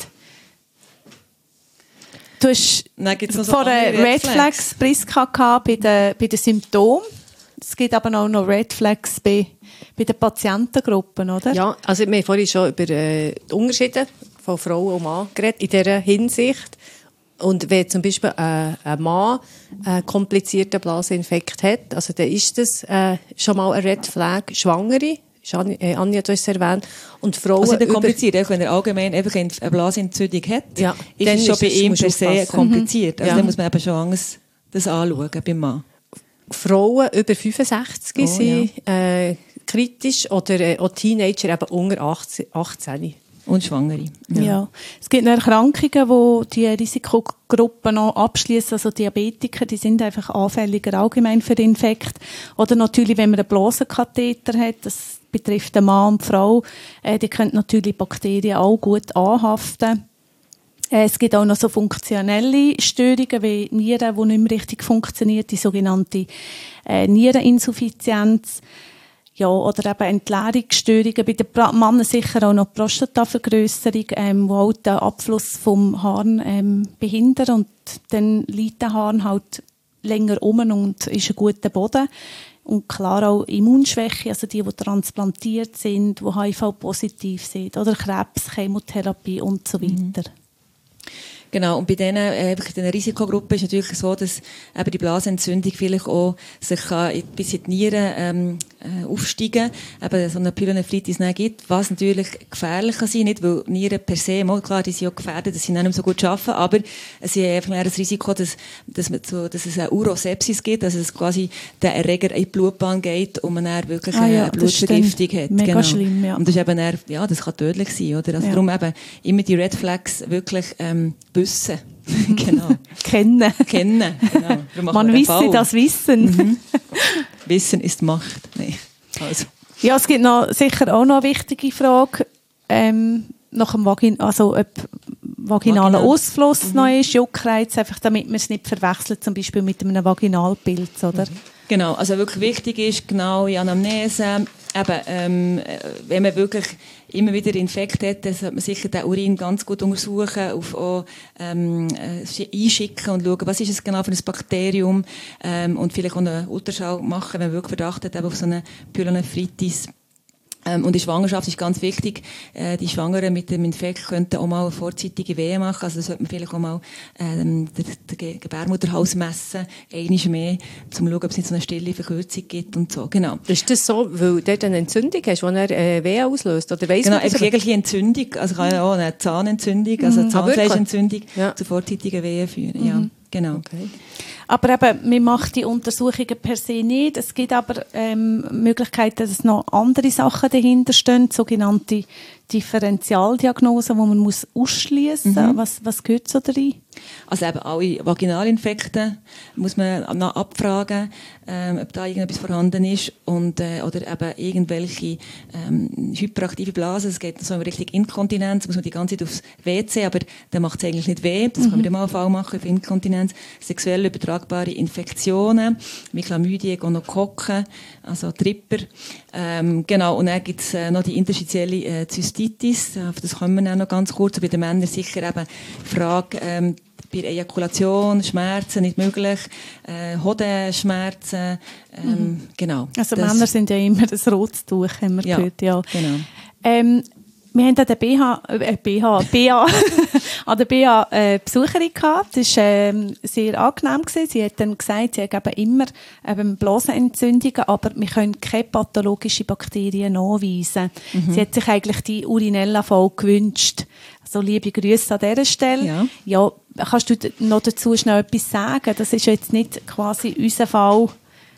Du hast so vor den Red Flags Priska gehabt bei den, bei den Symptomen. Es gibt aber auch noch Red Flags bei, bei den Patientengruppen, oder? Ja, also wir haben vorhin schon über äh, die Unterschiede von Frau und Mann geredet in dieser Hinsicht. Und wenn zum Beispiel äh, ein Mann einen komplizierten Blaseninfekt hat, also dann ist das äh, schon mal ein Red Flag. Schwangere, Anja hat es erwähnt. Und Frauen also nicht kompliziert, über... wenn er allgemein einfach eine Blasenentzündung hat, ja, ist es schon ist bei ihm per se kompliziert. Also ja. dann muss man eben schon Angst das anschauen beim Mann. Frauen über fünfundsechzig oh, sind ja. äh, kritisch oder äh, auch Teenager eben unter achtzehn. Und Schwangere. Ja. ja. Es gibt noch Erkrankungen, die die Risikogruppen noch abschließen. Also Diabetiker, die sind einfach anfälliger allgemein für Infekt. Oder natürlich, wenn man einen Blasenkatheter hat, das betrifft den Mann und die Frau, äh, die können natürlich Bakterien auch gut anhaften. Äh, es gibt auch noch so funktionelle Störungen wie Nieren, die nicht mehr richtig funktioniert, die sogenannte äh, Niereninsuffizienz. Ja, oder eben Entleerungsstörungen. Bei den Männern sicher auch noch Prostatavergrösserung, ähm, die auch den Abfluss vom Harn ähm, behindern. Und dann liegt der Harn halt länger um und ist ein guter Boden. Und klar auch Immunschwäche, also die, die transplantiert sind, die H I V-positiv sind, oder Krebs, Chemotherapie und so weiter. Genau, und bei diesen, äh, diesen Risikogruppen ist es natürlich so, dass eben die Blasenentzündung vielleicht auch sich kann bis in die Nieren ähm, äh, aufsteigen kann, eben so eine Pyelonephritis gibt, was natürlich gefährlich kann sein, nicht weil Nieren per se, mal klar, die sind auch gefährdet, dass sie nicht mehr so gut arbeiten, aber es ist einfach mehr das Risiko, dass, dass, man so, dass es eine Urosepsis gibt, also dass quasi der Erreger in die Blutbahn geht und man dann wirklich ah, ja, eine Blutvergiftung hat. Mega genau. schlimm, ja. Und das ist eben dann, ja, das kann tödlich sein, oder? Also ja. darum eben immer die Red Flags wirklich ähm, wissen. Genau. Kennen. Kennen, genau. Man wisse das Wissen. Mhm. Wissen ist Macht. Nee. Also. Ja, es gibt noch, sicher auch noch eine wichtige Frage, ähm, nach dem Vagin- also ob vaginalen Vaginal. Ausfluss mhm. noch ist, Juckreiz, einfach damit man es nicht verwechselt, zum Beispiel mit einem Vaginalpilz, oder? Mhm. Genau, also wirklich wichtig ist, genau in Anamnese, eben, ähm, wenn man wirklich immer wieder Infekt hat, dann sollte man sicher den Urin ganz gut untersuchen, auf auch, ähm, einschicken und schauen, was ist es genau für ein Bakterium, ähm, und vielleicht auch einen Ultraschall machen, wenn man wirklich Verdacht hat eben auf so eine Pyelonephritis. Ähm, und die Schwangerschaft ist ganz wichtig. Äh, die Schwangeren mit dem Infekt könnten auch mal eine vorzeitige Wehe machen. Also sollte man vielleicht auch mal ähm, den, den Gebärmutterhals messen, einmal mehr, um zu schauen, ob es nicht so eine stille Verkürzung gibt und so. Genau. Ist das so, weil du dort eine Entzündung hast, die eine äh, Wehe auslöst? Oder weiss genau, man das einfach jegliche Entzündung. Also kann ja auch eine Zahnentzündung, also eine Zahnfleischentzündung ja. zu vorzeitigen Wehen führen. Mhm. Ja, genau. Okay. Aber eben, man macht die Untersuchungen per se nicht. Es gibt aber ähm, Möglichkeiten, dass noch andere Sachen dahinter stehen, sogenannte Differentialdiagnosen, die man muss ausschließen muss. Mhm. Was, was gehört so rein? Also eben alle Vaginalinfekte muss man noch abfragen, ähm, ob da irgendetwas vorhanden ist und, äh, oder eben irgendwelche ähm, hyperaktive Blasen. Es geht so in Richtung Inkontinenz, muss man die ganze Zeit aufs W C, aber dann macht es eigentlich nicht weh. Das mhm. kann man mal einen Fall machen für Inkontinenz. Sexuell übertragbare Infektionen wie Chlamydien, Gonokokken, also Tripper. Ähm, genau, und dann gibt es äh, noch die interstitielle äh, Zystitis, auf das kommen wir auch noch ganz kurz. Und bei den Männern sicher eben Frage, ähm, bei Ejakulation, Schmerzen nicht möglich, äh, Hodenschmerzen, ähm, mhm. genau. Also das, Männer sind ja immer das rotes Tuch, haben wir ja, gehört, ja. Genau. Ähm, wir haben an der B H, äh, B H, B A, an der B A äh, Besucherin gehabt. Das war ähm, sehr angenehm gewesen. Sie hat dann gesagt, sie hat eben immer eben Blasenentzündungen, aber wir können keine pathologischen Bakterien nachweisen. Mhm. Sie hat sich eigentlich die Urinella-Fall gewünscht. Also liebe Grüße an dieser Stelle. Ja. Ja, kannst du noch dazu schnell etwas sagen? Das ist jetzt nicht quasi unser Fall.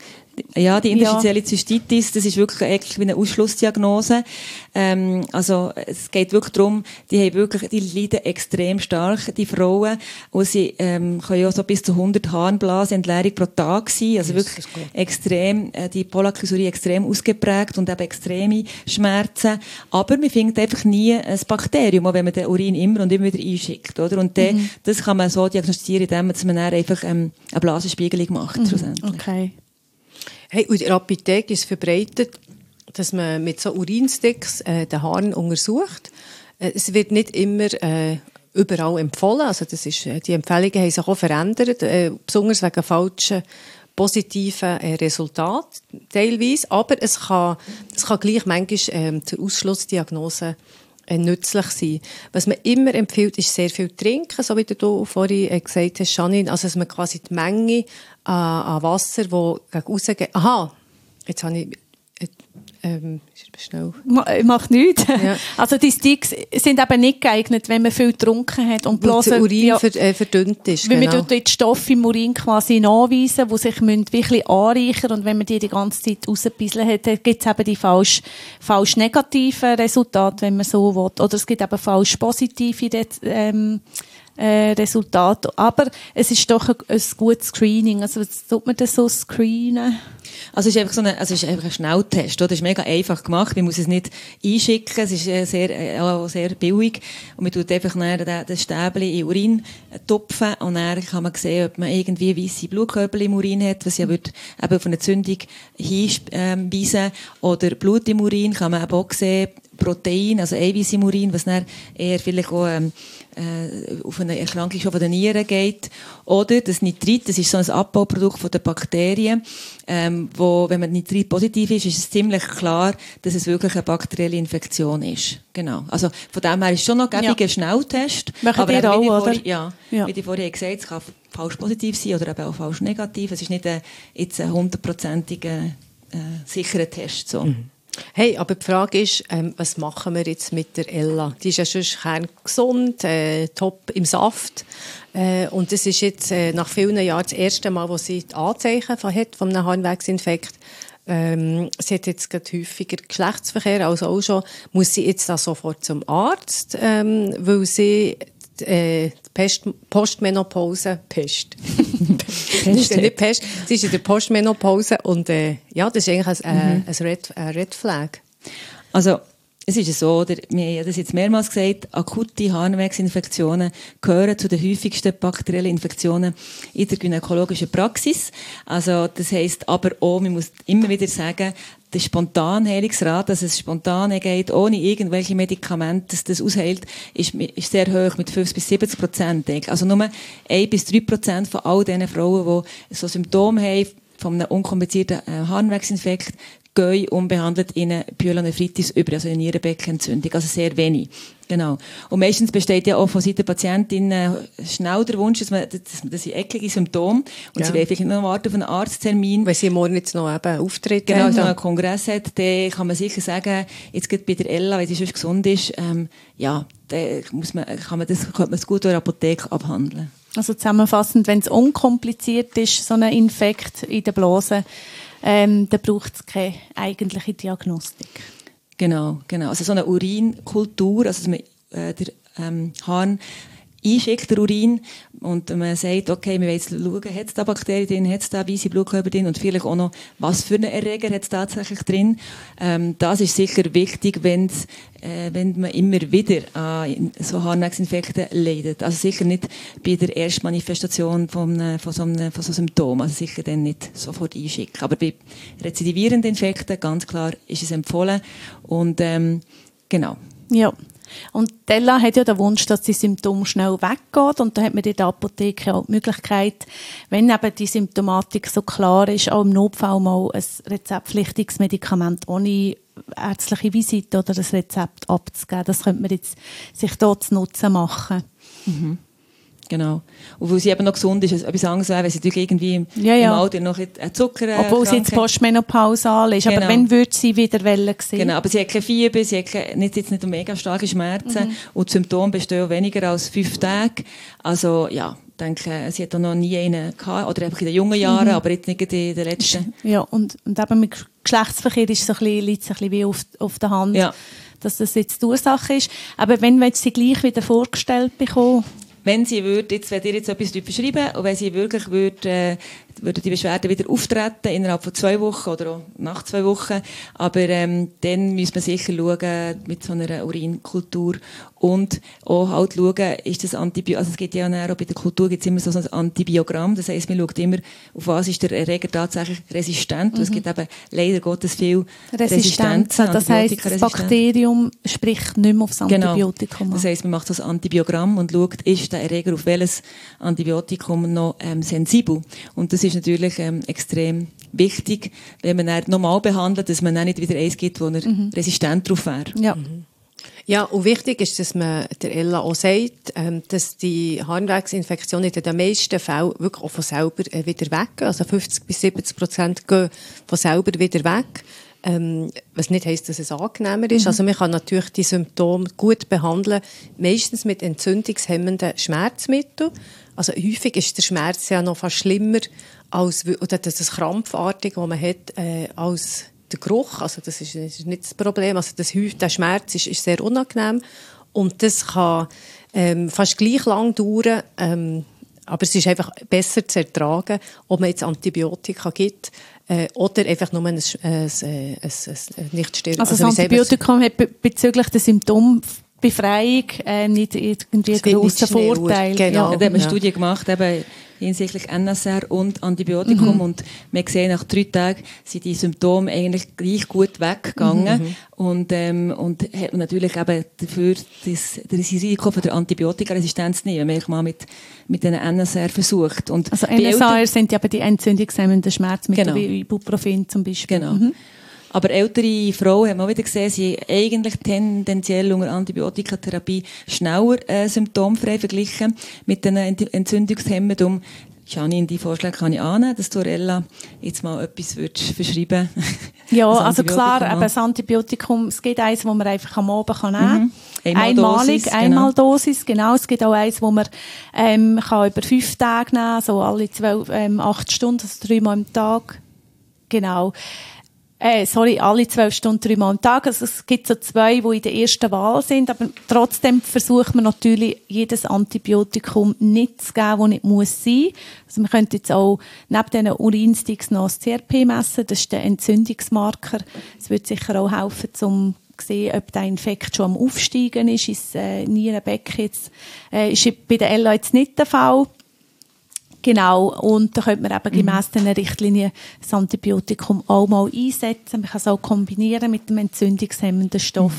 Ja, die interstitielle Zystitis, das ist wirklich eigentlich wie eine Ausschlussdiagnose. Ähm, also, es geht wirklich darum, die haben wirklich, die leiden extrem stark, die Frauen. Und sie, ähm, können ja so bis zu hundert Harnblasenentleerung pro Tag sein. Also wirklich extrem, äh, die Polakrysurie extrem ausgeprägt und eben extreme Schmerzen. Aber man findet einfach nie ein Bakterium, auch wenn man den Urin immer und immer wieder einschickt, oder? Und dann, mhm. das kann man so diagnostizieren, indem man dann einfach, ähm, eine Blasenspiegelung macht, mhm. schlussendlich. Okay. Hey, und in der Apotheke ist verbreitet, dass man mit so Urinsticks äh, den Harn untersucht. Äh, es wird nicht immer äh, überall empfohlen. Also das ist, äh, die Empfehlungen haben sich auch verändert, äh, besonders wegen falschen positiven äh, Resultaten teilweise. Aber es kann, es kann gleich manchmal äh, zur Ausschlussdiagnose äh, nützlich sein. Was man immer empfiehlt, ist sehr viel trinken, so wie du vorhin äh, gesagt hast, Janine. Also dass man quasi die Menge an Wasser, das gegen rausgeht. Aha, jetzt habe ich Ähm, schnell. Macht nichts. Ja. Also die Sticks sind eben nicht geeignet, wenn man viel getrunken hat. Und bloß der Urin ja, ver, äh, verdünnt ist. Weil genau. wir dort die Stoffe im Urin quasi nachweisen, die sich wirklich anreichern. Und wenn man die die ganze Zeit rausbisseln hat, dann gibt es eben die falsch, falsch negativen Resultate, wenn man so will. Oder es gibt eben falsch positive ähm, äh, Resultate. Aber es ist doch ein, ein gutes Screening. Also was tut man das so screenen? Also es ist einfach so eine, also es ist einfach ein Schnelltest, oder? Das ist mega einfach gemacht. Man muss es nicht einschicken. Es ist sehr, äh, auch sehr billig. Und man tut einfach dann das Stäbchen in den Urin tupfen. Und dann kann man sehen, ob man irgendwie weisse Blutkörper im Urin hat, was ja wird eben auf eine Entzündung hinweisen. Oder Blut im Urin kann man eben auch sehen. Protein, also Eiweiß im Urin, was dann eher vielleicht auch ähm, äh, auf eine Erkrankung schon von den Nieren geht. Oder das Nitrit, das ist so ein Abbauprodukt von den Bakterien, ähm, wo, wenn man Nitrit positiv ist, ist es ziemlich klar, dass es wirklich eine bakterielle Infektion ist. Genau. Also von dem her ist es schon noch gäbig, ja. Ein Schnelltest. Machen aber ihr auch, wie oder? Vorhin, ja, ja. Wie ich vorhin gesagt habe, es kann falsch positiv sein oder eben auch falsch negativ. Es ist nicht ein, jetzt ein hundertprozentiger äh, sicherer Test. So. Mhm. Hey, aber die Frage ist, ähm, was machen wir jetzt mit der Ella? Die ist ja schon kerngesund, äh, top im Saft. Äh, und das ist jetzt äh, nach vielen Jahren das erste Mal, wo sie die Anzeichen von hat, von einem Harnwegsinfekt. Ähm, sie hat jetzt gerade häufiger Geschlechtsverkehr, also auch schon, muss sie jetzt da sofort zum Arzt, ähm, weil sie äh, Pest, Postmenopause, Pest. Pest. Nicht Pest, sie ist in der Postmenopause und äh, ja, das ist eigentlich ein, äh, mhm. ein, Red, ein Red Flag. Also, es ist so, oder, wir haben das jetzt mehrmals gesagt, akute Harnwegsinfektionen gehören zu den häufigsten bakteriellen Infektionen in der gynäkologischen Praxis. Also, das heisst aber auch, man muss immer wieder sagen, der Spontanheilungsrate, dass es spontan geht, ohne irgendwelche Medikamente, dass das ausheilt, ist, ist sehr hoch, mit fünfzig bis siebzig Prozent. Also nur ein bis drei Prozent von all diesen Frauen, die so Symptome haben, von einem unkomplizierten Harnwegsinfekt, gehen unbehandelt in eine Pyelonephritis über, also eine Nierenbeckenentzündung, also sehr wenig. Genau. Und meistens besteht ja auch von Seiten der Patientin schnell der Wunsch, dass man, dass man, das sind eklige Symptome, und ja. sie will vielleicht noch warten auf einen Arzttermin. Wenn sie morgen jetzt noch eben auftritt. Genau, wenn sie noch einen Kongress hat, dann kann man sicher sagen, jetzt geht bei der Ella, wenn sie schon gesund ist, ähm, ja, dann muss man, kann man das, kann man es gut in der Apotheke abhandeln. Also zusammenfassend, wenn es unkompliziert ist, so ein Infekt in der Blase, ähm, dann braucht es keine eigentliche Diagnostik. Genau, genau. Also so eine Urinkultur, also dass man äh, der ähm, Harn einschickt, der Urin, und man sagt, okay, wir wollen jetzt schauen, hat es da Bakterien drin, hat es da weisse Blutkörper drin, und vielleicht auch noch, was für einen Erreger hat es tatsächlich drin. Ähm, das ist sicher wichtig, wenn's, äh, wenn man immer wieder an so Harnwegsinfekten leidet. Also sicher nicht bei der ersten Manifestation von, von so einem von so Symptom, also sicher dann nicht sofort einschicken. Aber bei rezidivierenden Infekten, ganz klar, ist es empfohlen. Und ähm, genau. Ja. Und Ella hat ja den Wunsch, dass die Symptome schnell weggeht, und da hat man in der Apotheke auch die Möglichkeit, wenn eben die Symptomatik so klar ist, auch im Notfall mal ein rezeptpflichtiges Medikament ohne ärztliche Visite oder das Rezept abzugeben. Das könnte man jetzt sich dort zu Nutzen machen. Mhm. Genau. Und weil sie eben noch gesund ist, etwas anderes wäre, wenn sie natürlich irgendwie im, ja, ja. im Alter noch einen Zucker äh, obwohl sie jetzt postmenopausal ist. Genau. Aber wenn würde sie wieder Wellen sehen? Genau, aber sie hat keine Fieber, sie hat keine, nicht, jetzt nicht mega starke Schmerzen, mhm. und die Symptome bestehen weniger als fünf Tage. Also ja, ich denke, sie hat auch noch nie einen gehabt, oder einfach in den jungen Jahren, mhm. aber jetzt nicht in den letzten. Ja, und, und eben mit Geschlechtsverkehr ist so ein bisschen, liegt es ein bisschen wie auf, auf der Hand, ja. dass das jetzt die Ursache ist. Aber wenn wir sie gleich wieder vorgestellt bekommen, wenn sie würde, jetzt, wenn ihr jetzt etwas beschreiben, und wenn sie wirklich würde, äh, würde die Beschwerden wieder auftreten, innerhalb von zwei Wochen oder auch nach zwei Wochen, aber ähm, dann müssen wir sicher schauen mit so einer Urinkultur, und auch halt schauen, ist das Antibiotikum, also es gibt ja auch bei der Kultur gibt's immer so ein Antibiogramm, das heisst, man schaut immer, auf was ist der Erreger tatsächlich resistent, mhm. und es gibt eben leider Gottes viel Resistenzen. Das heisst, das Bakterium spricht nicht mehr auf das Antibiotikum. Genau. Das heisst, man macht so ein Antibiogramm und schaut, ist der Erreger auf welches Antibiotikum noch ähm, sensibel. Und das ist natürlich ähm, extrem wichtig, wenn man dann normal behandelt, dass man dann nicht wieder eins gibt, wo er mhm. resistent drauf wäre. Ja. Mhm. Ja, und wichtig ist, dass man der Ella auch sagt, ähm, dass die Harnwegsinfektion in den meisten Fällen wirklich auch von selber äh, wieder weg, also fünfzig bis siebzig Prozent gehen von selber wieder weg. Ähm, was nicht heisst, dass es angenehmer ist. Mhm. Also man kann natürlich die Symptome gut behandeln, meistens mit entzündungshemmenden Schmerzmitteln. Also häufig ist der Schmerz ja noch fast schlimmer als, oder das Krampfartige, das man hat, äh, als der Geruch. Also das ist, das ist nicht das Problem. Also das, der Schmerz ist, ist sehr unangenehm und das kann ähm, fast gleich lang dauern, ähm, aber es ist einfach besser zu ertragen, ob man jetzt Antibiotika gibt äh, oder einfach nur ein, ein, ein, ein, ein nicht sterben. Also, also das Antibiotikum hat bezüglich der Symptombefreiung äh, nicht irgendwie einen grossen Vorteil. Genau. Ja, da haben wir eine Studie gemacht, eben hinsichtlich N S R und Antibiotikum mhm. und wir sehen, nach drei Tagen sind die Symptome eigentlich gleich gut weggegangen mhm. und, ähm, und hat man natürlich eben dafür das, das Risiko von der Antibiotikaresistenz nicht, wenn man mal mit, mit den N S R versucht. Und also N S R sind ja die entzündungshemmenden Schmerzmittel, genau. wie Ibuprofen zum Beispiel. Genau. Mhm. Aber ältere Frauen, haben wir auch wieder gesehen, sie eigentlich tendenziell unter Antibiotikatherapie schneller äh, symptomfrei verglichen mit den Entzündungshemmenden. Janine, die Vorschläge kann ich annehmen, dass du Ella jetzt mal etwas würdest verschreiben. Ja, also klar, eben das Antibiotikum, es gibt eins, das man einfach am Abend kann nehmen kann. Mhm. Einmalig, Dosis, einmal genau. Dosis, genau. Es gibt auch eins, das man ähm, kann über fünf Tage nehmen kann, so alle zwölf, ähm, acht Stunden, also dreimal am Tag. Genau. Äh, sorry, alle zwölf Stunden, dreimal am Tag. Also es gibt so zwei, die in der ersten Wahl sind, aber trotzdem versucht man natürlich, jedes Antibiotikum nicht zu geben, das nicht muss sein. Also man könnte jetzt auch neben diesen Urinsticks noch das C R P messen, das ist der Entzündungsmarker. Es würde sicher auch helfen, um zu sehen, ob der Infekt schon am Aufsteigen ist, ins äh, Nierenbecken jetzt. Äh, ist bei der Ella jetzt nicht der Fall. Genau, und da könnte man eben gemäss diesen Richtlinien das Antibiotikum auch mal einsetzen. Man kann es auch kombinieren mit dem entzündungshemmenden Stoff.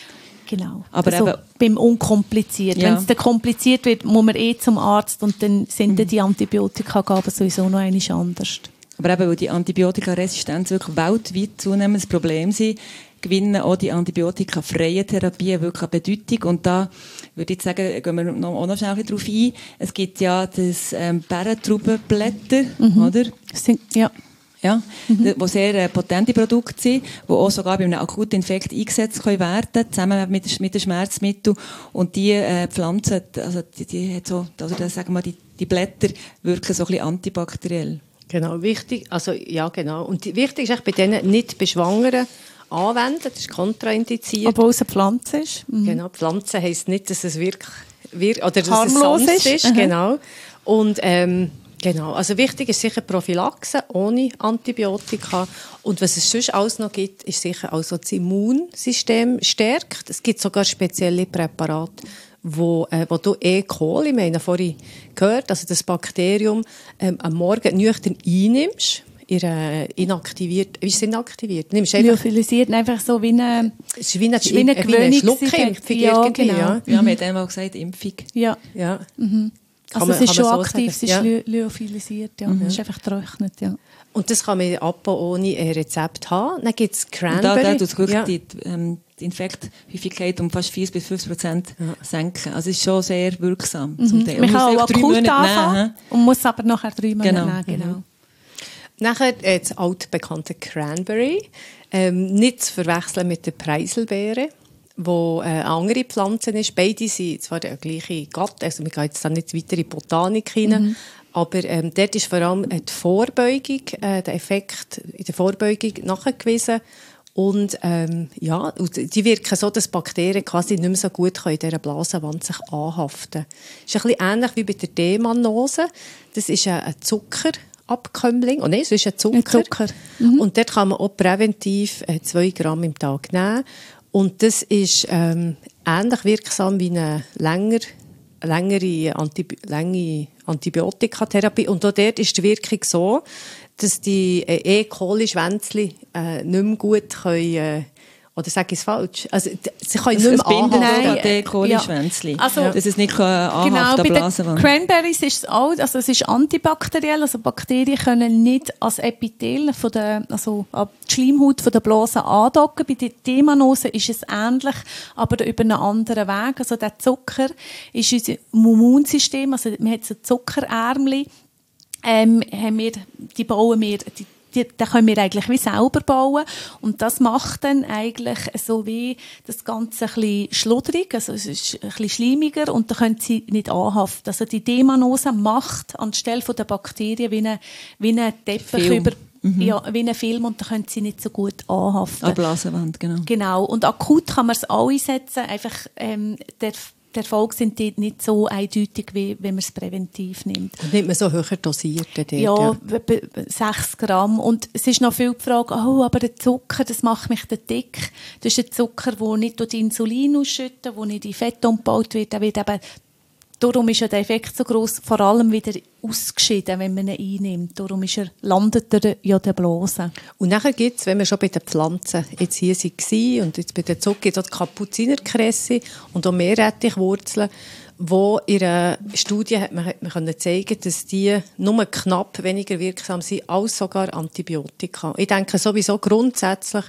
Genau. Aber also eben, beim unkompliziert. Ja. Wenn es dann kompliziert wird, muss man eh zum Arzt und dann sind mhm. die Antibiotikagaben sowieso noch einmal anders. Aber eben, weil die Antibiotikaresistenz wirklich weltweit zunehmendes Problem sind, gewinnen auch die antibiotikafreie Therapien wirklich eine Bedeutung. Und da würde ich sagen, gehen wir noch, auch noch schnell darauf ein. Es gibt ja das ähm, Bärentraubenblätter, mhm. oder? Sind, ja. Ja, mhm. die sehr äh, potente Produkte sind, die auch sogar bei einem akuten Infekt eingesetzt können werden, zusammen mit, mit den Schmerzmitteln. Und die äh, Pflanzen, also die, die hat so, also das, sagen wir, die, die Blätter wirken so ein bisschen antibakteriell. Genau, wichtig, also ja genau. Und die, wichtig ist echt bei denen nicht bei Schwangeren anwenden, das ist kontraindiziert. Obwohl es eine Pflanze ist. Mhm. Genau, Pflanze heisst nicht, dass es wirklich, wirklich oder dass harmlos es sanft ist. ist. Genau. Und ähm, genau, also wichtig ist sicher Prophylaxe ohne Antibiotika. Und was es sonst alles noch gibt, ist sicher auch so das Immunsystem stärkt. Es gibt sogar spezielle Präparate, wo, äh, wo du E. coli, wir haben vorhin gehört, also das Bakterium ähm, am Morgen nüchtern einnimmst. Ihr äh, inaktiviert, wie ist es inaktiviert? Nimmst du Lyophilisiert, einfach so wie eine, es ist wie eine, wie eine Gewöhnungsimpfung. Ja, genau. Ja, mhm. ja, wir haben einmal gesagt, Impfung. Ja. ja. Mhm. Also man, es ist schon so aktiv, sagen. Es ist ja. lyophilisiert, ja. Mhm. Es ist einfach getrocknet, ja. Und das kann man Apo ohne Rezept haben. Dann gibt es Cranberry. Und da, da tut wirklich ja. die, ähm, die Infekthäufigkeit um fast vier bis fünf Prozent ja. senken. Also es ist schon sehr wirksam. Mhm. Zum Teil. Man kann auch akut anfangen und muss aber nachher drei Monate genau. nehmen. Genau. Mhm. Nachher äh, das altbekannte Cranberry. Ähm, nicht zu verwechseln mit der Preiselbeere, wo äh, eine andere Pflanze ist. Beide sind zwar der gleiche Gattung, also wir gehen jetzt da nicht weiter in die Botanik rein, mhm. aber ähm, dort ist vor allem die Vorbeugung, äh, der Effekt in der Vorbeugung nachgewiesen. Und ähm, ja, die wirken so, dass Bakterien quasi nicht mehr so gut in dieser Blasenwand sich anhaften können. Das ist ein bisschen ähnlich wie bei der D-Mannose. Das ist ein Zucker. Abkömmling. Oh nein, es ist ein Zucker. Ein Zucker. Mhm. Und dort kann man auch präventiv äh, zwei Gramm im Tag nehmen. Und das ist ähm, ähnlich wirksam wie eine länger, längere, Antib- lange Antibiotikatherapie. Und auch dort ist die Wirkung so, dass die äh, E. coli-Schwänzchen äh, nicht mehr gut können, äh, oder sage ich es falsch? Also, sie können nicht mehr anhaften. Die E. coli-Schwänzchen. Ja. Also, dass es nicht anhaften genau, an bei den Cranberries ist es auch, also es ist antibakteriell, also Bakterien können nicht als Epithel von der, also an die Schleimhaut von der Blase andocken. Bei der D-Mannose ist es ähnlich, aber über einen anderen Weg. Also der Zucker ist unser Immunsystem, also wir haben so Zuckerärmchen, ähm, haben wir, die bauen wir, die die, den können wir eigentlich wie selber bauen. Und das macht dann eigentlich so wie das Ganze ein bisschen schludrig, also es ist ein bisschen schleimiger und da können sie nicht anhaften. Also die D-Manose macht anstelle der Bakterien wie einen wie eine Teppich Film. über Mhm. Ja, wie ein Film und da können sie nicht so gut anhaften. An Blasenwand, genau. Genau. Und akut kann man es einsetzen. Einfach, ähm, der, der Erfolg sind die nicht so eindeutig, wie wenn man es präventiv nimmt. Und nimmt man so höher dosiert? Ja, sechs Gramm. Und es ist noch viel die Frage, oh, aber der Zucker, das macht mich dick. Das ist ein Zucker, der nicht durch die Insulin ausschüttet, der nicht in Fett umgebaut wird. Der wird eben Darum ist ja der Effekt so gross, vor allem wieder ausgeschieden, wenn man ihn einnimmt. Darum ist er, landet er ja der Blase. Und nachher gibt es, wenn wir schon bei den Pflanzen jetzt hier waren und jetzt bei den Zucker, gibt es auch die Kapuzinerkresse und auch Meerrettichwurzeln, wo in einer Studie hat man, hat man können zeigen, dass die nur knapp weniger wirksam sind als sogar Antibiotika. Ich denke sowieso grundsätzlich,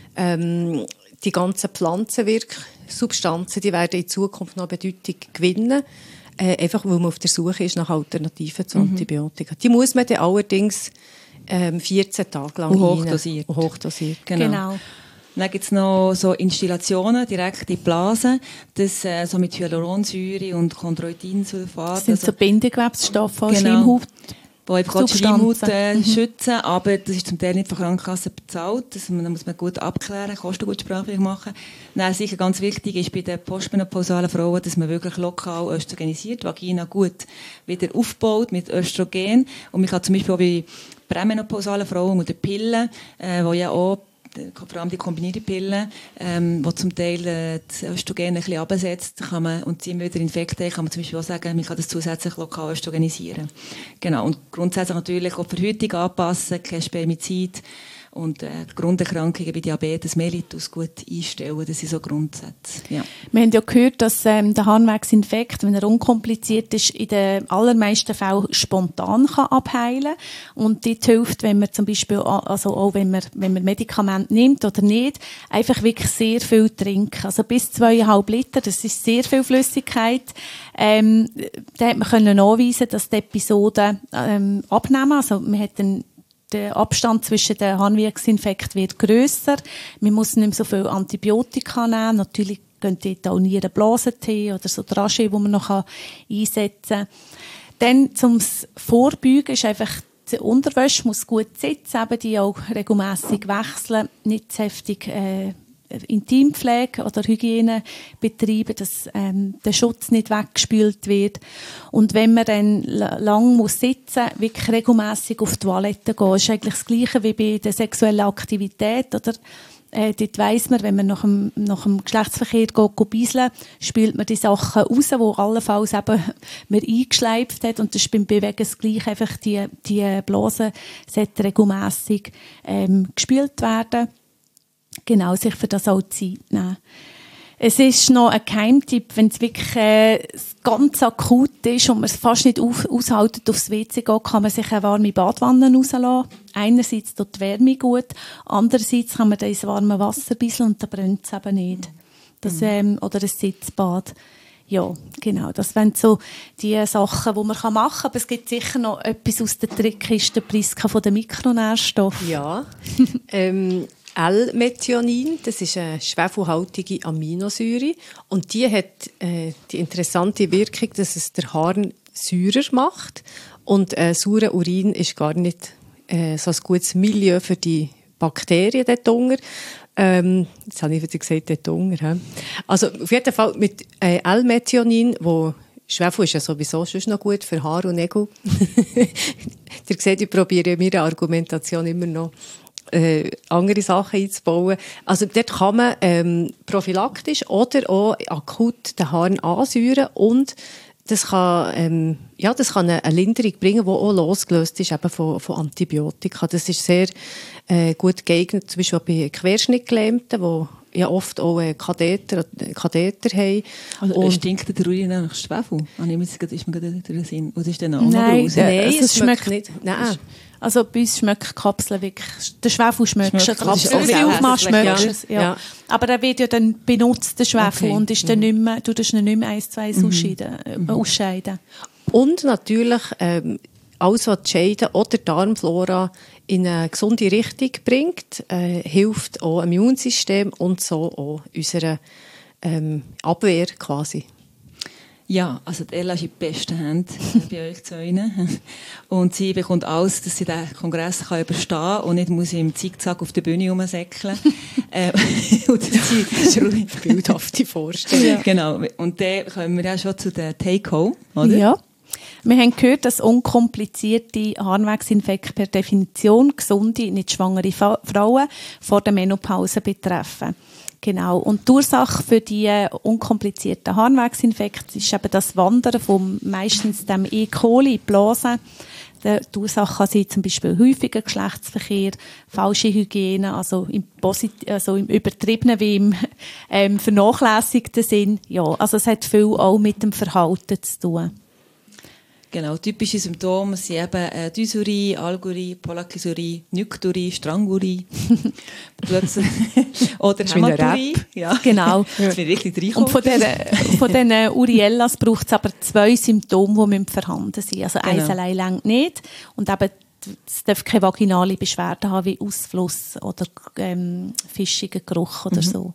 ähm, die ganzen Pflanzenwirksubstanzen, die werden in Zukunft noch Bedeutung gewinnen. Äh, einfach weil man auf der Suche ist nach Alternativen zu Mhm. Antibiotika. Die muss man dann allerdings ähm, vierzehn Tage lang Und hochdosiert. rein. Und hochdosiert. Genau. Genau. Dann gibt es noch so Instillationen direkt in die Blase, das, äh, so mit Hyaluronsäure und Chondroitinsulfat. Das sind also, so Bindegewebsstoffe, Genau. Schleimhaut. die einfach gerade die Substanzen. Schleimhaut äh, mhm. schützen, aber das ist zum Teil nicht von Krankenkassen bezahlt. Das muss man gut abklären, Kostengutsprache machen. Dann sicher ganz wichtig ist bei den postmenopausalen Frauen, dass man wirklich lokal östrogenisiert, Vagina gut wieder aufbaut mit Östrogen. Und man kann zum Beispiel auch bei prämenopausalen Frauen mit den Pillen, äh, wo ja auch vor allem die kombinierte Pillen, ähm, die zum Teil äh, das Östrogen ein bisschen absetzt, kann man, und sie immer wieder Infekte haben, kann man zum Beispiel auch sagen, man kann das zusätzlich lokal östrogenisieren. Genau. Und grundsätzlich natürlich auch die Verhütung anpassen, kein Spermizid und äh, Grunderkrankungen wie Diabetes, Mellitus gut einstellen. Das sind so Grundsätze. Ja. Wir haben ja gehört, dass ähm, der Harnwegsinfekt, wenn er unkompliziert ist, in den allermeisten Fällen spontan kann abheilen kann. Und das hilft, wenn man zum Beispiel, also auch wenn man, wenn man Medikamente nimmt oder nicht, einfach wirklich sehr viel trinken. Also bis zweieinhalb Liter, das ist sehr viel Flüssigkeit. Ähm, da hat man können nachweisen, dass die Episoden ähm, abnehmen. Also man hat einen der Abstand zwischen den Harnwegsinfekten wird grösser. Man muss nicht mehr so viel Antibiotika nehmen. Natürlich gehen dort auch Nierenblasentee oder so Dragé, die man noch einsetzen kann. Dann zum Vorbeugen ist einfach, die Unterwäsche muss gut sitzen, eben die auch regelmässig wechseln, nicht zu heftig äh, Intimpflege oder Hygiene betreiben, dass ähm, der Schutz nicht weggespült wird. Und wenn man dann lang muss sitzen, wirklich regelmässig auf die Toilette gehen, ist eigentlich das Gleiche wie bei der sexuellen Aktivität, oder? Äh, dort weiss man, wenn man nach dem, nach dem Geschlechtsverkehr geht, geht beiseln, spült man die Sachen raus, die allenfalls eben man eingeschleift hat. Und das ist beim Bewegen das Gleiche. Einfach die, die Blase sollte regelmässig ähm, gespült werden. Genau, sich für das auch Zeit nehmen. Es ist noch ein Geheimtipp, wenn es wirklich äh, ganz akut ist und man es fast nicht auf, aushaltet, aufs W C geht, kann man sich eine warme Badwanne rauslassen. Einerseits tut die Wärme gut, andererseits kann man da ins warme Wasser bisschen und dann brennt es eben nicht. Das, ähm, oder ein Sitzbad. Ja, genau. Das sind so die Sachen, die man machen kann. Aber es gibt sicher noch etwas aus der Trickkiste, Priska, von den Mikronährstoffen. Ja. ähm, L-Methionin, das ist eine schwefelhaltige Aminosäure und die hat äh, die interessante Wirkung, dass es der Harn säurer macht und äh, saurer Urin ist gar nicht äh, so ein gutes Milieu für die Bakterien dort unten. Ähm, jetzt habe ich wieder gesagt, dort unten. Also auf jeden Fall mit äh, L-Methionin, wo Schwefel ist ja sowieso schon noch gut für Haar und Nägel. Ihr seht, ich probiere in meiner Argumentation immer noch Äh, andere Sachen einzubauen. Also dort kann man ähm, prophylaktisch oder auch akut den Harn ansäuern und das kann, ähm, ja, das kann eine, eine Linderung bringen, die auch losgelöst ist eben von, von Antibiotika. Das ist sehr äh, gut geeignet, zum Beispiel bei Querschnittgelähmten, die ja oft auch äh, Katheter, Katheter haben. Also und stinkt der Urin nach Schwefel? Ah, nee, ist mir gerade durch den Sinn. Was ist denn auch Nein, noch äh, Nein, also es schmeckt nicht. Nein. Also bei uns schmeckt Kapseln wirklich, der Schwefel schmeckt Schmeckt schon. Kapseln. Kapseln, wie aufmachst, schmeckt Ja. es. Ja. Ja. Aber er wird ja dann benutzt, der Schwefel, Okay. und ist dann nicht mehr, du darfst ihn nicht mehr eins zu eins Mhm. ausscheiden, äh, ausscheiden. Und natürlich, ähm, alles, was die Scheide oder die Darmflora in eine gesunde Richtung bringt, äh, hilft auch dem Immunsystem und so auch unserer ähm, Abwehr quasi. Ja, also die Ella ist in besten Händen bei euch zwei. Und sie bekommt alles, dass sie den Kongress kann überstehen kann und nicht muss im Zickzack auf der Bühne rumsäckeln. ähm, und sie ist ruhig. Bildhafte Vorstellung. Ja. Genau. Und dann kommen wir ja schon zu den Take-Home, oder? Ja. Wir haben gehört, dass unkomplizierte Harnwegsinfekte per Definition gesunde, nicht schwangere Frauen vor der Menopause betreffen. Genau. Und die Ursache für die unkomplizierten Harnwegsinfekte ist eben das Wandern von meistens dem E. coli in die Blase. Die Ursache kann sein zum Beispiel häufiger Geschlechtsverkehr, falsche Hygiene, also im, Posit- also im übertriebenen wie im ähm, vernachlässigten Sinn. Ja, also es hat viel auch mit dem Verhalten zu tun. Genau, typische Symptome sind eben äh, Dysurie, Algurie, Polakisurie, Nykturie, Strangurie oder Hämaturie. Ja. Genau. Das wird richtig reinkommen. Und von diesen von den Uriellas braucht es aber zwei Symptome, die vorhanden sind. Also genau. eins allein reicht nicht. Und eben, es darf keine vaginale Beschwerden haben, wie Ausfluss oder ähm, fischiger Geruch oder mhm. so.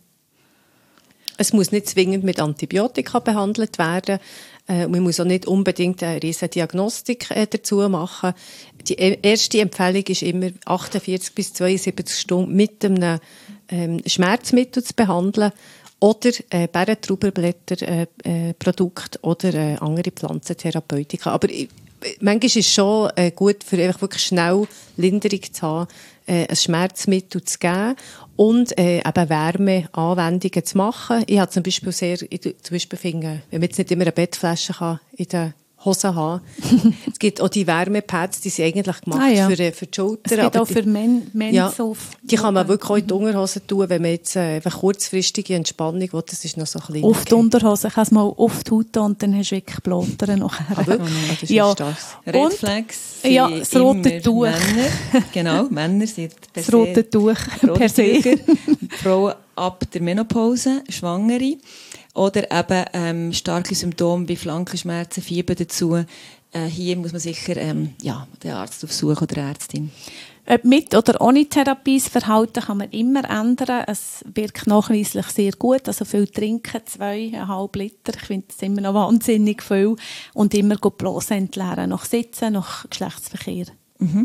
Es muss nicht zwingend mit Antibiotika behandelt werden. Äh, man muss auch nicht unbedingt eine riesige Diagnostik äh, dazu machen. Die erste Empfehlung ist immer, achtundvierzig bis zweiundsiebzig Stunden mit einem ähm, Schmerzmittel zu behandeln oder äh, Bärentrauberblätter-Produkte äh, oder äh, andere Pflanzentherapeutika. Aber äh, manchmal ist es schon äh, gut, für einfach wirklich schnell Linderung zu haben, äh, ein Schmerzmittel zu geben und äh, eben Wärmeanwendungen zu machen. Ich habe zum Beispiel sehr, ich, zum Beispiel finde, wenn man jetzt nicht immer eine Bettflasche kann in der Hose haben. Es gibt auch die Wärmepads, die sind eigentlich gemacht ah, ja. für, für die Schulter. Es gibt auch für Men, Mens ja, auf. Die kann man wirklich auch in die Unterhose tun, wenn man jetzt äh, einfach kurzfristige Entspannung will. Das ist noch so klein. Auf die Unterhose. Ich kann es mal auf die Haut tun und dann hast du wirklich Blottern nachher. Ah, wirklich? Oh, das ist ja. Red Flags sind ja, das rote Tuch. Männer. Genau, Männer sind per das rote Tuch per se. Frauen ab der Menopause, Schwangere. Oder eben ähm, starke Symptome wie Flankenschmerzen, Fieber dazu. Äh, hier muss man sicher ähm, ja, den Arzt aufsuchen oder die Ärztin. Ob mit oder ohne Therapie, das Verhalten kann man immer ändern. Es wirkt nachweislich sehr gut. Also viel trinken, zweieinhalb Liter. Ich finde das immer noch wahnsinnig viel. Und immer die Blase entleeren, nach Sitzen, nach Geschlechtsverkehr. Mhm.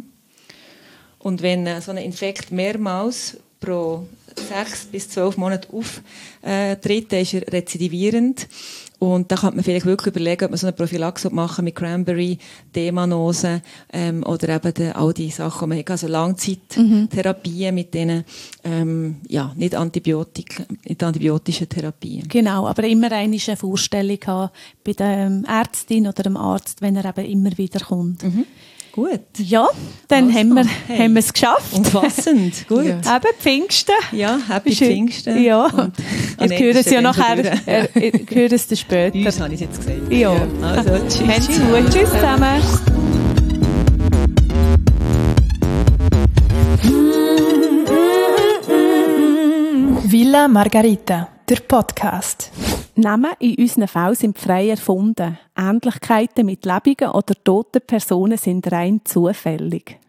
Und wenn äh, so ein Infekt mehrmals pro sechs bis zwölf Monate auftritt, dann ist er rezidivierend. Und da kann man vielleicht wirklich überlegen, ob man so eine Prophylaxe machen mit Cranberry, Demanose ähm, oder eben die, all die Sachen, die man hat. Also Langzeittherapien mhm. mit denen, ähm, ja, nicht, Antibiotik, nicht antibiotischen Therapien. Genau, aber immer eine Vorstellung haben bei der Ärztin oder dem Arzt, wenn er eben immer wieder kommt. Mhm. Gut. Ja, dann also, haben wir hey. haben wir es geschafft. Umfassend, gut. Ja. Eben Pfingsten. Ja, Happy Pfingsten. Ja, und ich höre es ja nachher, ich höre es dann später. Uns habe ich es jetzt gesagt. Ja, ja. Also, tschüss. Macht's gut. Tschüss zusammen. Villa Margarita, der Podcast. Namen in unseren Fällen sind frei erfunden. Ähnlichkeiten mit lebenden oder toten Personen sind rein zufällig.